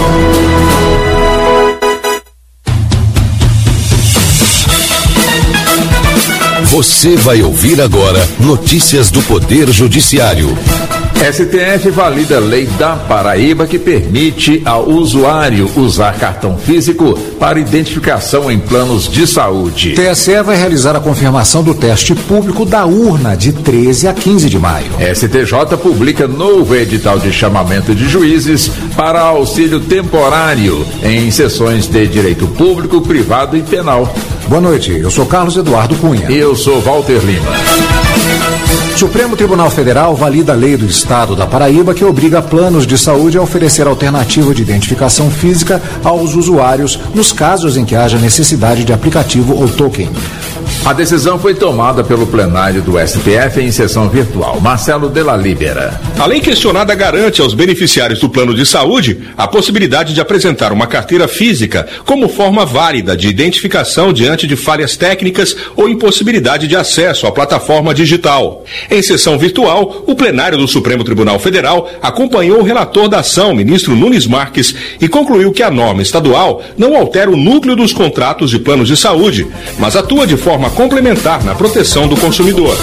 Você vai ouvir agora notícias do Poder Judiciário. STF valida a lei da Paraíba que permite ao usuário usar cartão físico para identificação em planos de saúde. TSE vai realizar a confirmação do teste público da urna de 13 a 15 de maio. STJ publica novo edital de chamamento de juízes para auxílio temporário em sessões de direito público, privado e penal. Boa noite, eu sou Carlos Eduardo Cunha. Eu sou Walter Lima. Supremo Tribunal Federal valida a lei do Estado da Paraíba que obriga planos de saúde a oferecer alternativa de identificação física aos usuários nos casos em que haja necessidade de aplicativo ou token. A decisão foi tomada pelo plenário do STF em sessão virtual. Marcelo Della Libera. A lei questionada garante aos beneficiários do plano de saúde a possibilidade de apresentar uma carteira física como forma válida de identificação diante de falhas técnicas ou impossibilidade de acesso à plataforma digital. Em sessão virtual, o plenário do Supremo Tribunal Federal acompanhou o relator da ação, ministro Nunes Marques, e concluiu que a norma estadual não altera o núcleo dos contratos de planos de saúde, mas atua de forma complementar na proteção do consumidor.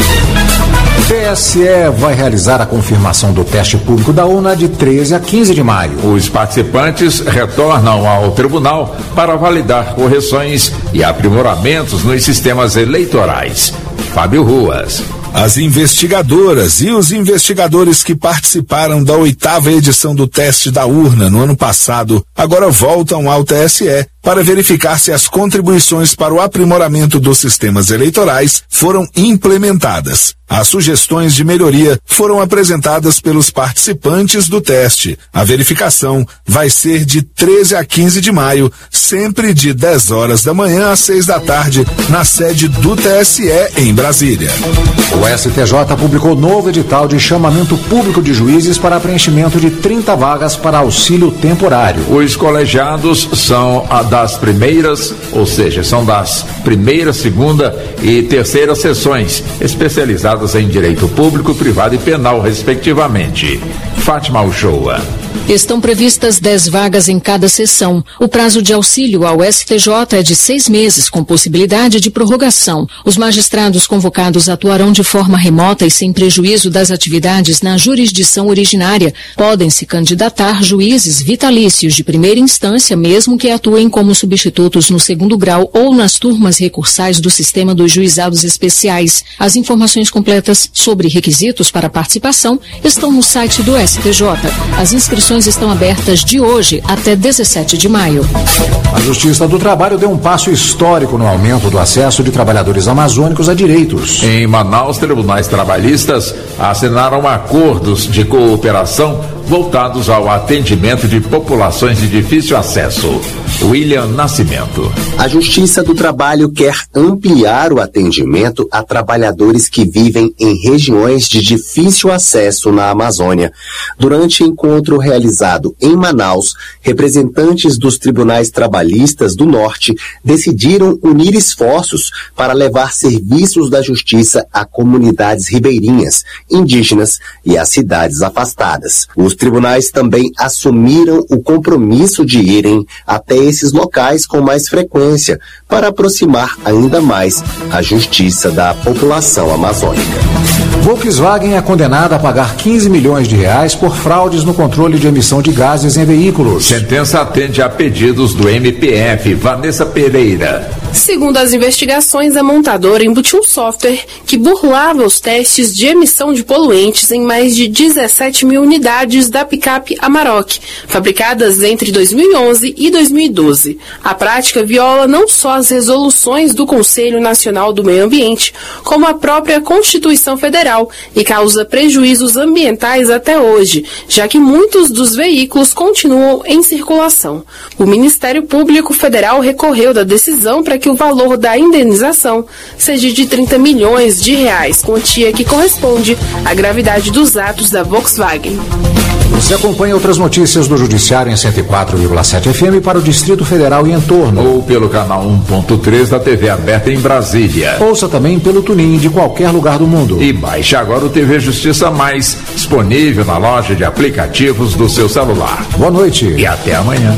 TSE vai realizar a confirmação do teste público da urna de 13 a 15 de maio. Os participantes retornam ao tribunal para validar correções e aprimoramentos nos sistemas eleitorais. Fábio Ruas. As investigadoras e os investigadores que participaram da 8ª edição do teste da urna no ano passado agora voltam ao TSE para verificar se as contribuições para o aprimoramento dos sistemas eleitorais foram implementadas. As sugestões de melhoria foram apresentadas pelos participantes do teste. A verificação vai ser de 13 a 15 de maio, sempre de 10 horas da manhã às 6 da tarde, na sede do TSE em Brasília. O STJ publicou novo edital de chamamento público de juízes para preenchimento de 30 vagas para auxílio temporário. Os colegiados são das primeiras, ou seja, são das primeira, segunda e terceira sessões, especializadas em direito público, privado e penal, respectivamente. Fátima Uchoa. Estão previstas 10 vagas em cada sessão. O prazo de auxílio ao STJ é de 6 meses, com possibilidade de prorrogação. Os magistrados convocados atuarão de forma remota e sem prejuízo das atividades na jurisdição originária. Podem se candidatar juízes vitalícios de primeira instância, mesmo que atuem como substitutos no segundo grau ou nas turmas recursais do sistema dos juizados especiais. As informações completas sobre requisitos para participação estão no site do STJ. As inscrições estão abertas de hoje até 17 de maio. A Justiça do Trabalho deu um passo histórico no aumento do acesso de trabalhadores amazônicos a direitos. Em Manaus, tribunais trabalhistas assinaram acordos de cooperação voltados ao atendimento de populações de difícil acesso. William Nascimento. A Justiça do Trabalho quer ampliar o atendimento a trabalhadores que vivem em regiões de difícil acesso na Amazônia. Durante encontro realizado em Manaus, representantes dos tribunais trabalhistas do Norte decidiram unir esforços para levar serviços da Justiça a comunidades ribeirinhas, indígenas e a cidades afastadas. Os tribunais também assumiram o compromisso de irem até esses locais com mais frequência para aproximar ainda mais a justiça da população amazônica. Volkswagen é condenada a pagar 15 milhões de reais por fraudes no controle de emissão de gases em veículos. Sentença atende a pedidos do MPF. Vanessa Pereira. Segundo as investigações, a montadora embutiu um software que burlava os testes de emissão de poluentes em mais de 17 mil unidades da picape Amarok, fabricadas entre 2011 e 2012. A prática viola não só as resoluções do Conselho Nacional do Meio Ambiente, como a própria Constituição Federal, e causa prejuízos ambientais até hoje, já que muitos dos veículos continuam em circulação. O Ministério Público Federal recorreu da decisão para que o valor da indenização seja de 30 milhões de reais, quantia que corresponde à gravidade dos atos da Volkswagen. Você acompanha outras notícias do Judiciário em 104,7 FM para o Distrito Federal e entorno. Ou pelo canal 1.3 da TV aberta em Brasília. Ouça também pelo TuneIn de qualquer lugar do mundo. E baixe agora o TV Justiça Mais, disponível na loja de aplicativos do seu celular. Boa noite. E até amanhã.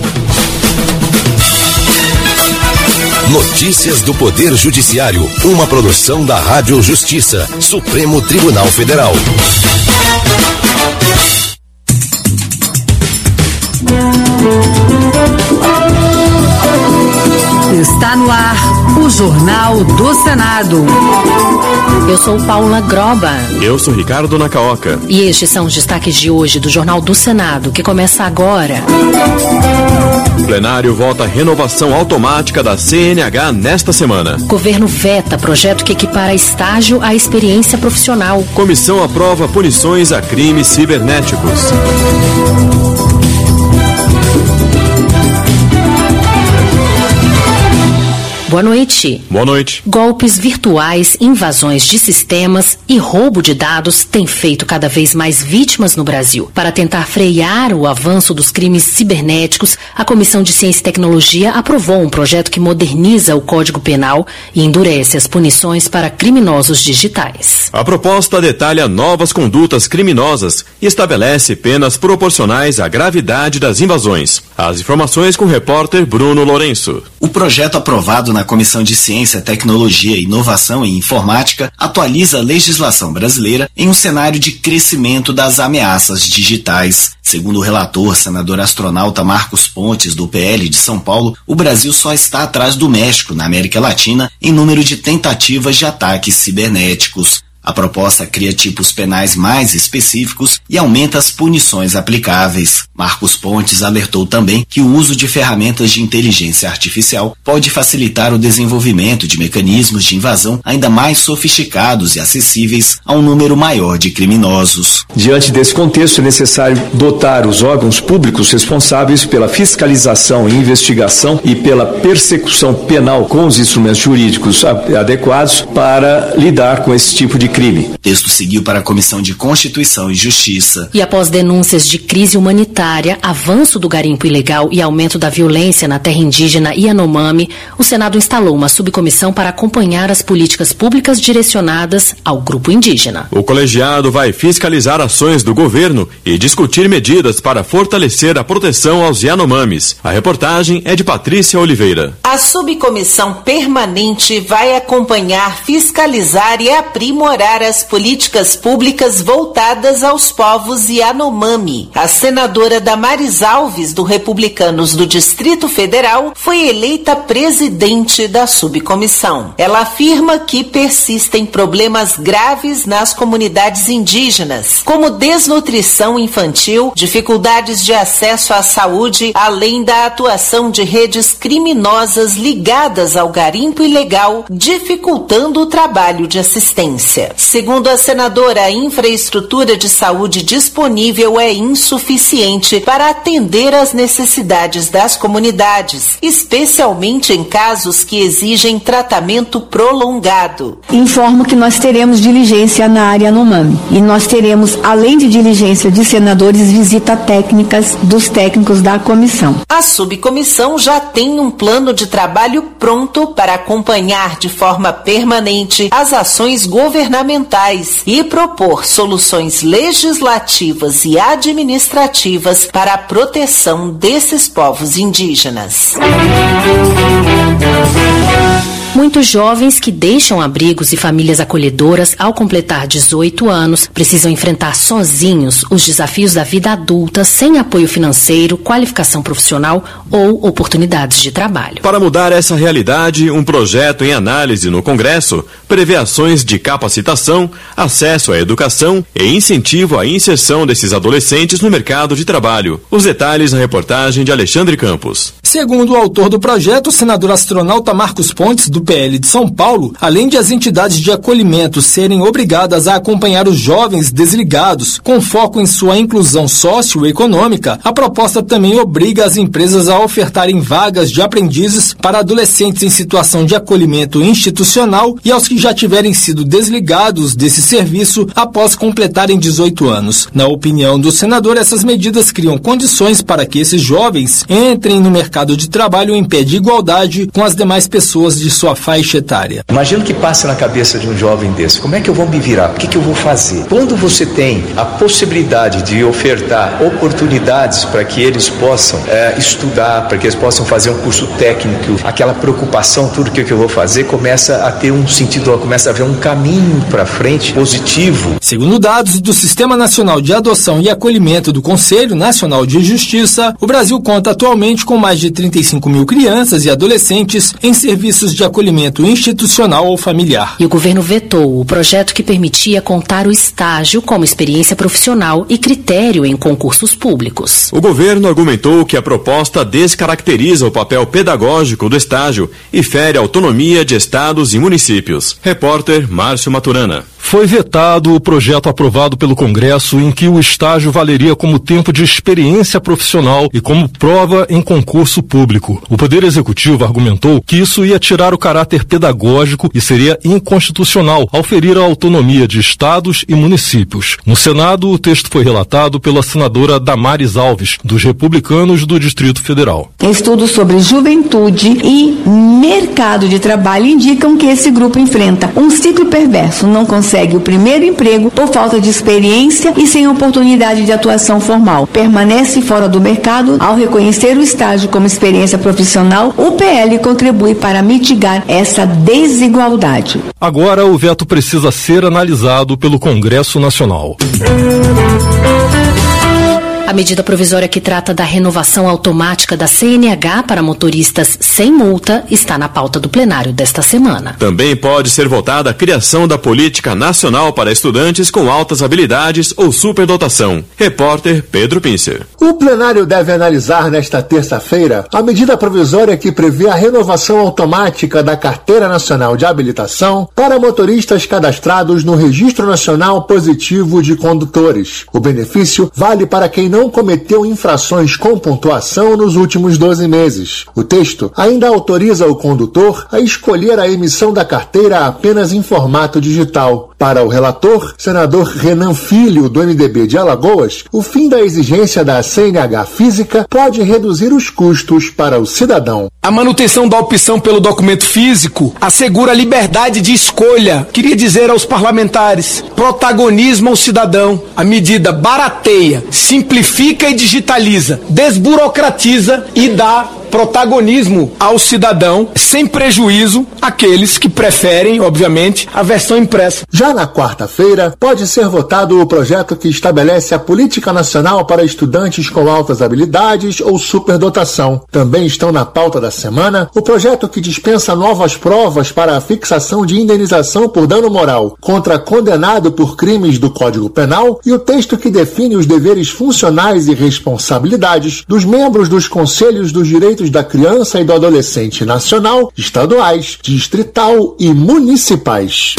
Notícias do Poder Judiciário, uma produção da Rádio Justiça, Supremo Tribunal Federal. Está no ar o Jornal do Senado. Eu sou Paula Groba. Eu sou Ricardo Nacaoca. E estes são os destaques de hoje do Jornal do Senado, que começa agora. O plenário vota a renovação automática da CNH nesta semana. Governo veta projeto que equipara estágio à experiência profissional. Comissão aprova punições a crimes cibernéticos. Boa noite. Boa noite. Golpes virtuais, invasões de sistemas e roubo de dados têm feito cada vez mais vítimas no Brasil. Para tentar frear o avanço dos crimes cibernéticos, a Comissão de Ciência e Tecnologia aprovou um projeto que moderniza o Código Penal e endurece as punições para criminosos digitais. A proposta detalha novas condutas criminosas e estabelece penas proporcionais à gravidade das invasões. As informações com o repórter Bruno Lourenço. O projeto aprovado na Comissão de Ciência, Tecnologia, Inovação e Informática atualiza a legislação brasileira em um cenário de crescimento das ameaças digitais. Segundo o relator, senador astronauta Marcos Pontes, do PL de São Paulo, o Brasil só está atrás do México, na América Latina, em número de tentativas de ataques cibernéticos. A proposta cria tipos penais mais específicos e aumenta as punições aplicáveis. Marcos Pontes alertou também que o uso de ferramentas de inteligência artificial pode facilitar o desenvolvimento de mecanismos de invasão ainda mais sofisticados e acessíveis a um número maior de criminosos. Diante desse contexto, é necessário dotar os órgãos públicos responsáveis pela fiscalização e investigação e pela persecução penal com os instrumentos jurídicos adequados para lidar com esse tipo de crime. O texto seguiu para a Comissão de Constituição e Justiça. E após denúncias de crise humanitária, avanço do garimpo ilegal e aumento da violência na terra indígena Yanomami, o Senado instalou uma subcomissão para acompanhar as políticas públicas direcionadas ao grupo indígena. O colegiado vai fiscalizar ações do governo e discutir medidas para fortalecer a proteção aos Yanomamis. A reportagem é de Patrícia Oliveira. A subcomissão permanente vai acompanhar, fiscalizar e aprimorar as políticas públicas voltadas aos povos Yanomami. A senadora Damares Alves, do Republicanos do Distrito Federal, foi eleita presidente da subcomissão. Ela afirma que persistem problemas graves nas comunidades indígenas, como desnutrição infantil, dificuldades de acesso à saúde, além da atuação de redes criminosas ligadas ao garimpo ilegal, dificultando o trabalho de assistência. Segundo a senadora, a infraestrutura de saúde disponível é insuficiente para atender às necessidades das comunidades, especialmente em casos que exigem tratamento prolongado. Informo que nós teremos diligência na área Yanomami e nós teremos, além de diligência de senadores, visita técnicas dos técnicos da comissão. A subcomissão já tem um plano de trabalho pronto para acompanhar de forma permanente as ações governamentais e propor soluções legislativas e administrativas para a proteção desses povos indígenas. Muitos jovens que deixam abrigos e famílias acolhedoras ao completar 18 anos precisam enfrentar sozinhos os desafios da vida adulta sem apoio financeiro, qualificação profissional ou oportunidades de trabalho. Para mudar essa realidade, um projeto em análise no Congresso prevê ações de capacitação, acesso à educação e incentivo à inserção desses adolescentes no mercado de trabalho. Os detalhes na reportagem de Alexandre Campos. Segundo o autor do projeto, o senador astronauta Marcos Pontes, do PL de São Paulo, além de as entidades de acolhimento serem obrigadas a acompanhar os jovens desligados com foco em sua inclusão socioeconômica, a proposta também obriga as empresas a ofertarem vagas de aprendizes para adolescentes em situação de acolhimento institucional e aos que já tiverem sido desligados desse serviço após completarem 18 anos. Na opinião do senador, essas medidas criam condições para que esses jovens entrem no mercado mercado de trabalho em pé de igualdade com as demais pessoas de sua faixa etária. Imagina o que passa na cabeça de um jovem desse. Como é que eu vou me virar? O que eu vou fazer? Quando você tem a possibilidade de ofertar oportunidades para que eles possam estudar, para que eles possam fazer um curso técnico, aquela preocupação, tudo que eu vou fazer, começa a ter um sentido, começa a haver um caminho para frente positivo. Segundo dados do Sistema Nacional de Adoção e Acolhimento do Conselho Nacional de Justiça, o Brasil conta atualmente com mais de 35 mil crianças e adolescentes em serviços de acolhimento institucional ou familiar. E o governo vetou o projeto que permitia contar o estágio como experiência profissional e critério em concursos públicos. O governo argumentou que a proposta descaracteriza o papel pedagógico do estágio e fere a autonomia de estados e municípios. Repórter Márcio Maturana. Foi vetado o projeto aprovado pelo Congresso em que o estágio valeria como tempo de experiência profissional e como prova em concurso público. O Poder Executivo argumentou que isso ia tirar o caráter pedagógico e seria inconstitucional ao ferir a autonomia de estados e municípios. No Senado, o texto foi relatado pela senadora Damares Alves, dos Republicanos do Distrito Federal. Estudos sobre juventude e mercado de trabalho indicam que esse grupo enfrenta um ciclo perverso, não consegue o primeiro emprego por falta de experiência e sem oportunidade de atuação formal. Permanece fora do mercado. Ao reconhecer o estágio como experiência profissional, o PL contribui para mitigar essa desigualdade. Agora o veto precisa ser analisado pelo Congresso Nacional. A medida provisória que trata da renovação automática da CNH para motoristas sem multa está na pauta do plenário desta semana. Também pode ser votada a criação da Política Nacional para Estudantes com Altas Habilidades ou Superdotação. Repórter Pedro Pincer. O plenário deve analisar nesta terça-feira a medida provisória que prevê a renovação automática da Carteira Nacional de Habilitação para motoristas cadastrados no Registro Nacional Positivo de Condutores. O benefício vale para quem não cometeu infrações com pontuação nos últimos 12 meses. O texto ainda autoriza o condutor a escolher a emissão da carteira apenas em formato digital. Para o relator, senador Renan Filho, do MDB de Alagoas, o fim da exigência da CNH física pode reduzir os custos para o cidadão. A manutenção da opção pelo documento físico assegura a liberdade de escolha. Queria dizer aos parlamentares, protagonismo ao cidadão. A medida barateia, simplifica e digitaliza, desburocratiza e dá protagonismo ao cidadão, sem prejuízo àqueles que preferem, obviamente, a versão impressa. Já na quarta-feira, pode ser votado o projeto que estabelece a Política Nacional para Estudantes com Altas Habilidades ou Superdotação. Também estão na pauta da semana o projeto que dispensa novas provas para a fixação de indenização por dano moral contra condenado por crimes do Código Penal e o texto que define os deveres funcionais e responsabilidades dos membros dos Conselhos dos Direitos da Criança e do Adolescente nacional, estaduais, distrital e municipais.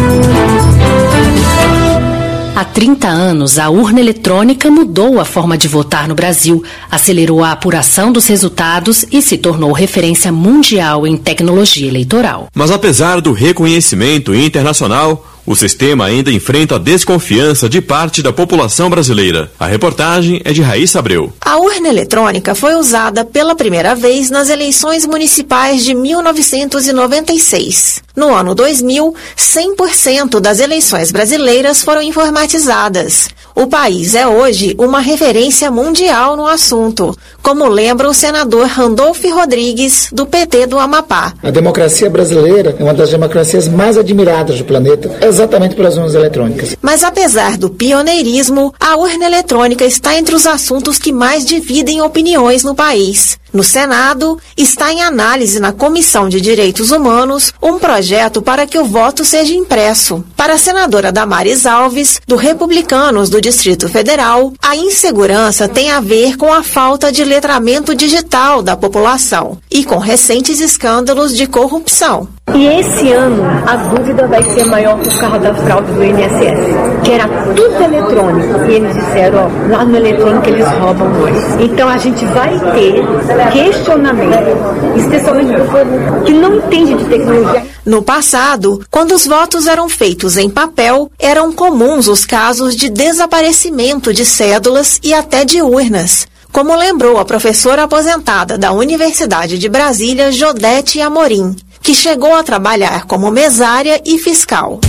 Há 30 anos, a urna eletrônica mudou a forma de votar no Brasil, acelerou a apuração dos resultados e se tornou referência mundial em tecnologia eleitoral. Mas apesar do reconhecimento internacional, o sistema ainda enfrenta a desconfiança de parte da população brasileira. A reportagem é de Raíssa Abreu. A urna eletrônica foi usada pela primeira vez nas eleições municipais de 1996. No ano 2000, 100% das eleições brasileiras foram informatizadas. O país é hoje uma referência mundial no assunto, como lembra o senador Randolfo Rodrigues, do PT do Amapá. A democracia brasileira é uma das democracias mais admiradas do planeta, exatamente pelas urnas eletrônicas. Mas apesar do pioneirismo, a urna eletrônica está entre os assuntos que mais dividem opiniões no país. No Senado, está em análise na Comissão de Direitos Humanos um projeto para que o voto seja impresso. Para a senadora Damares Alves, do Republicanos do Distrito Federal, a insegurança tem a ver com a falta de letramento digital da população e com recentes escândalos de corrupção. E esse ano a dúvida vai ser maior por causa da fraude do INSS, que era tudo eletrônico. E eles disseram, ó, lá no eletrônico eles roubam nós. Então a gente vai ter questionamento, especialmente do povo que não entende de tecnologia. No passado, quando os votos eram feitos em papel, eram comuns os casos de desaparecimento de cédulas e até de urnas. como lembrou a professora aposentada da Universidade de Brasília, Jodete Amorim, que chegou a trabalhar como mesária e fiscal.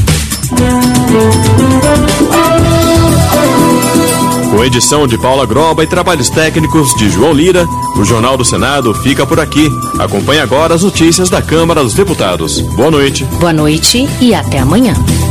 Com edição de Paula Groba e trabalhos técnicos de João Lira, o Jornal do Senado fica por aqui. Acompanhe agora as notícias da Câmara dos Deputados. Boa noite. Boa noite e até amanhã.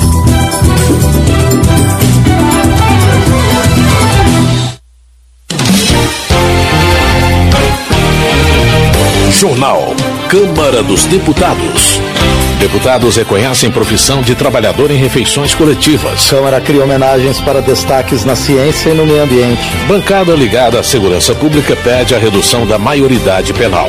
Jornal Câmara dos Deputados. Deputados reconhecem profissão de trabalhador em refeições coletivas. Câmara cria homenagens para destaques na ciência e no meio ambiente. Bancada ligada à segurança pública pede a redução da maioridade penal.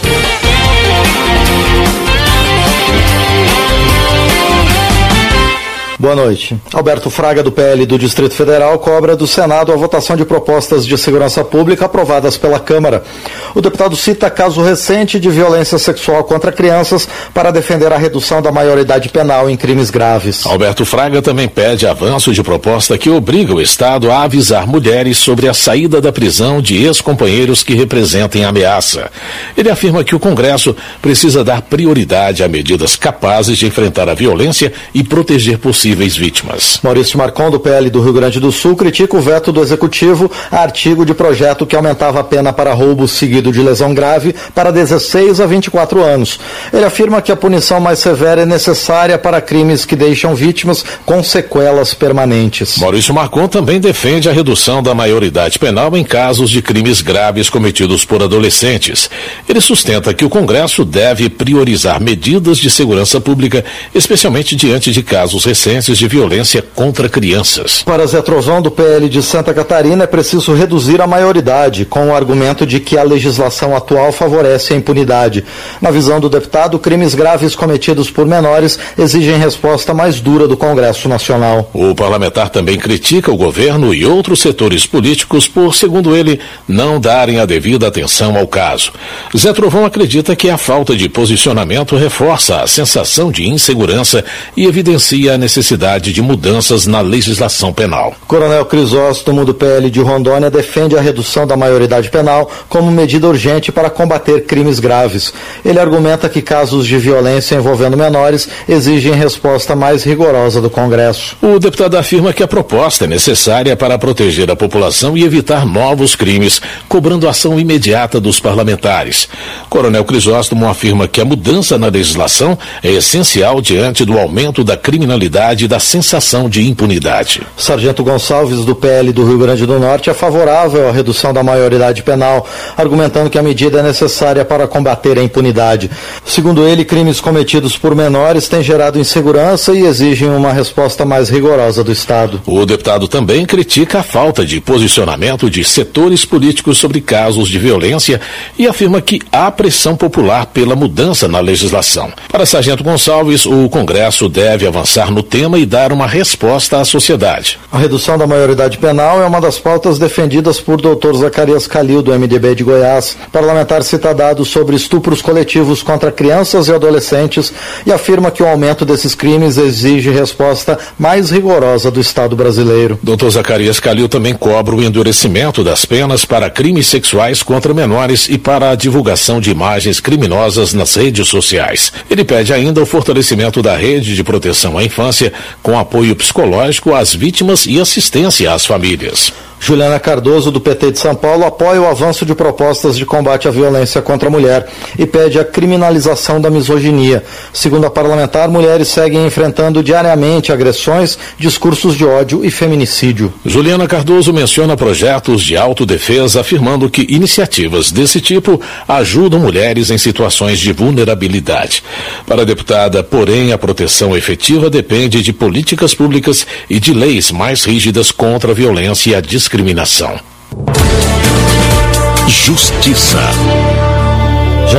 Boa noite. Alberto Fraga, do PL do Distrito Federal, cobra do Senado a votação de propostas de segurança pública aprovadas pela Câmara. O deputado cita caso recente de violência sexual contra crianças para defender a redução da maioridade penal em crimes graves. Alberto Fraga também pede avanço de proposta que obriga o Estado a avisar mulheres sobre a saída da prisão de ex-companheiros que representem ameaça. Ele afirma que o Congresso precisa dar prioridade a medidas capazes de enfrentar a violência e proteger possíveis vítimas. Maurício Marcon, do PL do Rio Grande do Sul, critica o veto do Executivo a artigo de projeto que aumentava a pena para roubo seguido de lesão grave para 16 a 24 anos. Ele afirma que a punição mais severa é necessária para crimes que deixam vítimas com sequelas permanentes. Maurício Marcon também defende a redução da maioridade penal em casos de crimes graves cometidos por adolescentes. Ele sustenta que o Congresso deve priorizar medidas de segurança pública, especialmente diante de casos recentes de violência contra crianças. Para Zé Trovão, do PL de Santa Catarina, é preciso reduzir a maioridade, com o argumento de que a legislação atual favorece a impunidade. Na visão do deputado, crimes graves cometidos por menores exigem resposta mais dura do Congresso Nacional. O parlamentar também critica o governo e outros setores políticos por, segundo ele, não darem a devida atenção ao caso. Zé Trovão acredita que a falta de posicionamento reforça a sensação de insegurança e evidencia a necessidade de mudanças na legislação penal. Coronel Crisóstomo, do PL de Rondônia, defende a redução da maioridade penal como medida urgente para combater crimes graves. Ele argumenta que casos de violência envolvendo menores exigem resposta mais rigorosa do Congresso. O deputado afirma que a proposta é necessária para proteger a população e evitar novos crimes, cobrando ação imediata dos parlamentares. Coronel Crisóstomo afirma que a mudança na legislação é essencial diante do aumento da criminalidade e da sensação de impunidade. Sargento Gonçalves, do PL do Rio Grande do Norte, é favorável à redução da maioridade penal, argumentando que a medida é necessária para combater a impunidade. Segundo ele, crimes cometidos por menores têm gerado insegurança e exigem uma resposta mais rigorosa do Estado. O deputado também critica a falta de posicionamento de setores políticos sobre casos de violência e afirma que há pressão popular pela mudança na legislação. Para Sargento Gonçalves, o Congresso deve avançar no tema e dar uma resposta à sociedade. A redução da maioridade penal é uma das pautas defendidas por Dr. Zacarias Calil, do MDB de Goiás. Parlamentar cita dados sobre estupros coletivos contra crianças e adolescentes e afirma que o aumento desses crimes exige resposta mais rigorosa do Estado brasileiro. Dr. Zacarias Calil também cobra o endurecimento das penas para crimes sexuais contra menores e para a divulgação de imagens criminosas nas redes sociais. Ele pede ainda o fortalecimento da rede de proteção à infância, com apoio psicológico às vítimas e assistência às famílias. Juliana Cardoso, do PT de São Paulo, apoia o avanço de propostas de combate à violência contra a mulher e pede a criminalização da misoginia. Segundo a parlamentar, mulheres seguem enfrentando diariamente agressões, discursos de ódio e feminicídio. Juliana Cardoso menciona projetos de autodefesa, afirmando que iniciativas desse tipo ajudam mulheres em situações de vulnerabilidade. Para a deputada, porém, a proteção efetiva depende de políticas públicas e de leis mais rígidas contra a violência e a discriminação. Justiça.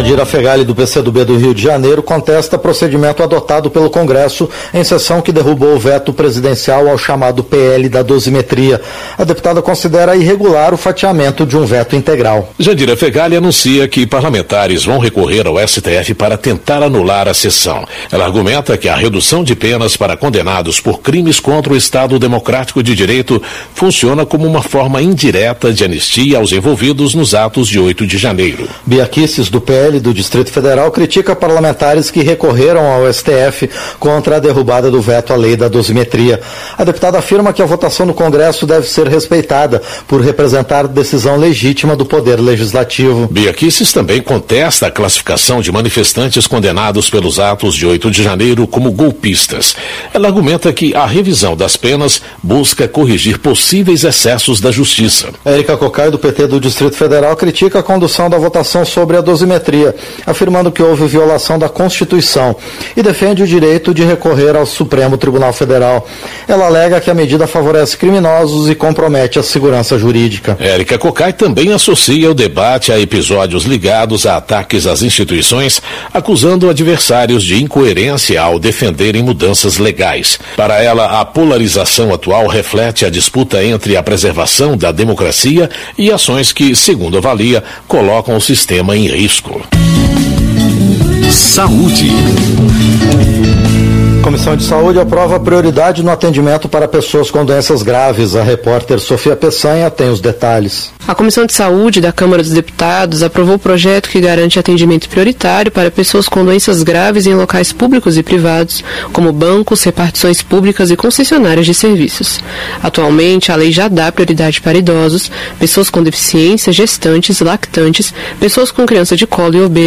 Jandira Fegali, do PCdoB do Rio de Janeiro, contesta procedimento adotado pelo Congresso em sessão que derrubou o veto presidencial ao chamado PL da dosimetria. A deputada considera irregular o fatiamento de um veto integral. Jandira Fegali anuncia que parlamentares vão recorrer ao STF para tentar anular a sessão. Ela argumenta que a redução de penas para condenados por crimes contra o Estado Democrático de Direito funciona como uma forma indireta de anistia aos envolvidos nos atos de 8 de janeiro. Bia Kicis, do PL do Distrito Federal, critica parlamentares que recorreram ao STF contra a derrubada do veto à lei da dosimetria. A deputada afirma que a votação no Congresso deve ser respeitada por representar decisão legítima do Poder Legislativo. Bia Kicis também contesta a classificação de manifestantes condenados pelos atos de 8 de janeiro como golpistas. Ela argumenta que a revisão das penas busca corrigir possíveis excessos da Justiça. Érica Cocai, do PT do Distrito Federal, critica a condução da votação sobre a dosimetria, afirmando que houve violação da Constituição e defende o direito de recorrer ao Supremo Tribunal Federal. Ela alega que a medida favorece criminosos e compromete a segurança jurídica. Érica Cocai também associa o debate a episódios ligados a ataques às instituições, acusando adversários de incoerência ao defenderem mudanças legais. Para ela, a polarização atual reflete a disputa entre a preservação da democracia e ações que, segundo avalia, colocam o sistema em risco. Saúde. A Comissão de Saúde aprova prioridade no atendimento para pessoas com doenças graves. A repórter Sofia Peçanha tem os detalhes. A Comissão de Saúde da Câmara dos Deputados aprovou o projeto que garante atendimento prioritário para pessoas com doenças graves em locais públicos e privados, como bancos, repartições públicas e concessionárias de serviços. Atualmente, a lei já dá prioridade para idosos, pessoas com deficiência, gestantes, lactantes, pessoas com criança de colo e obesos,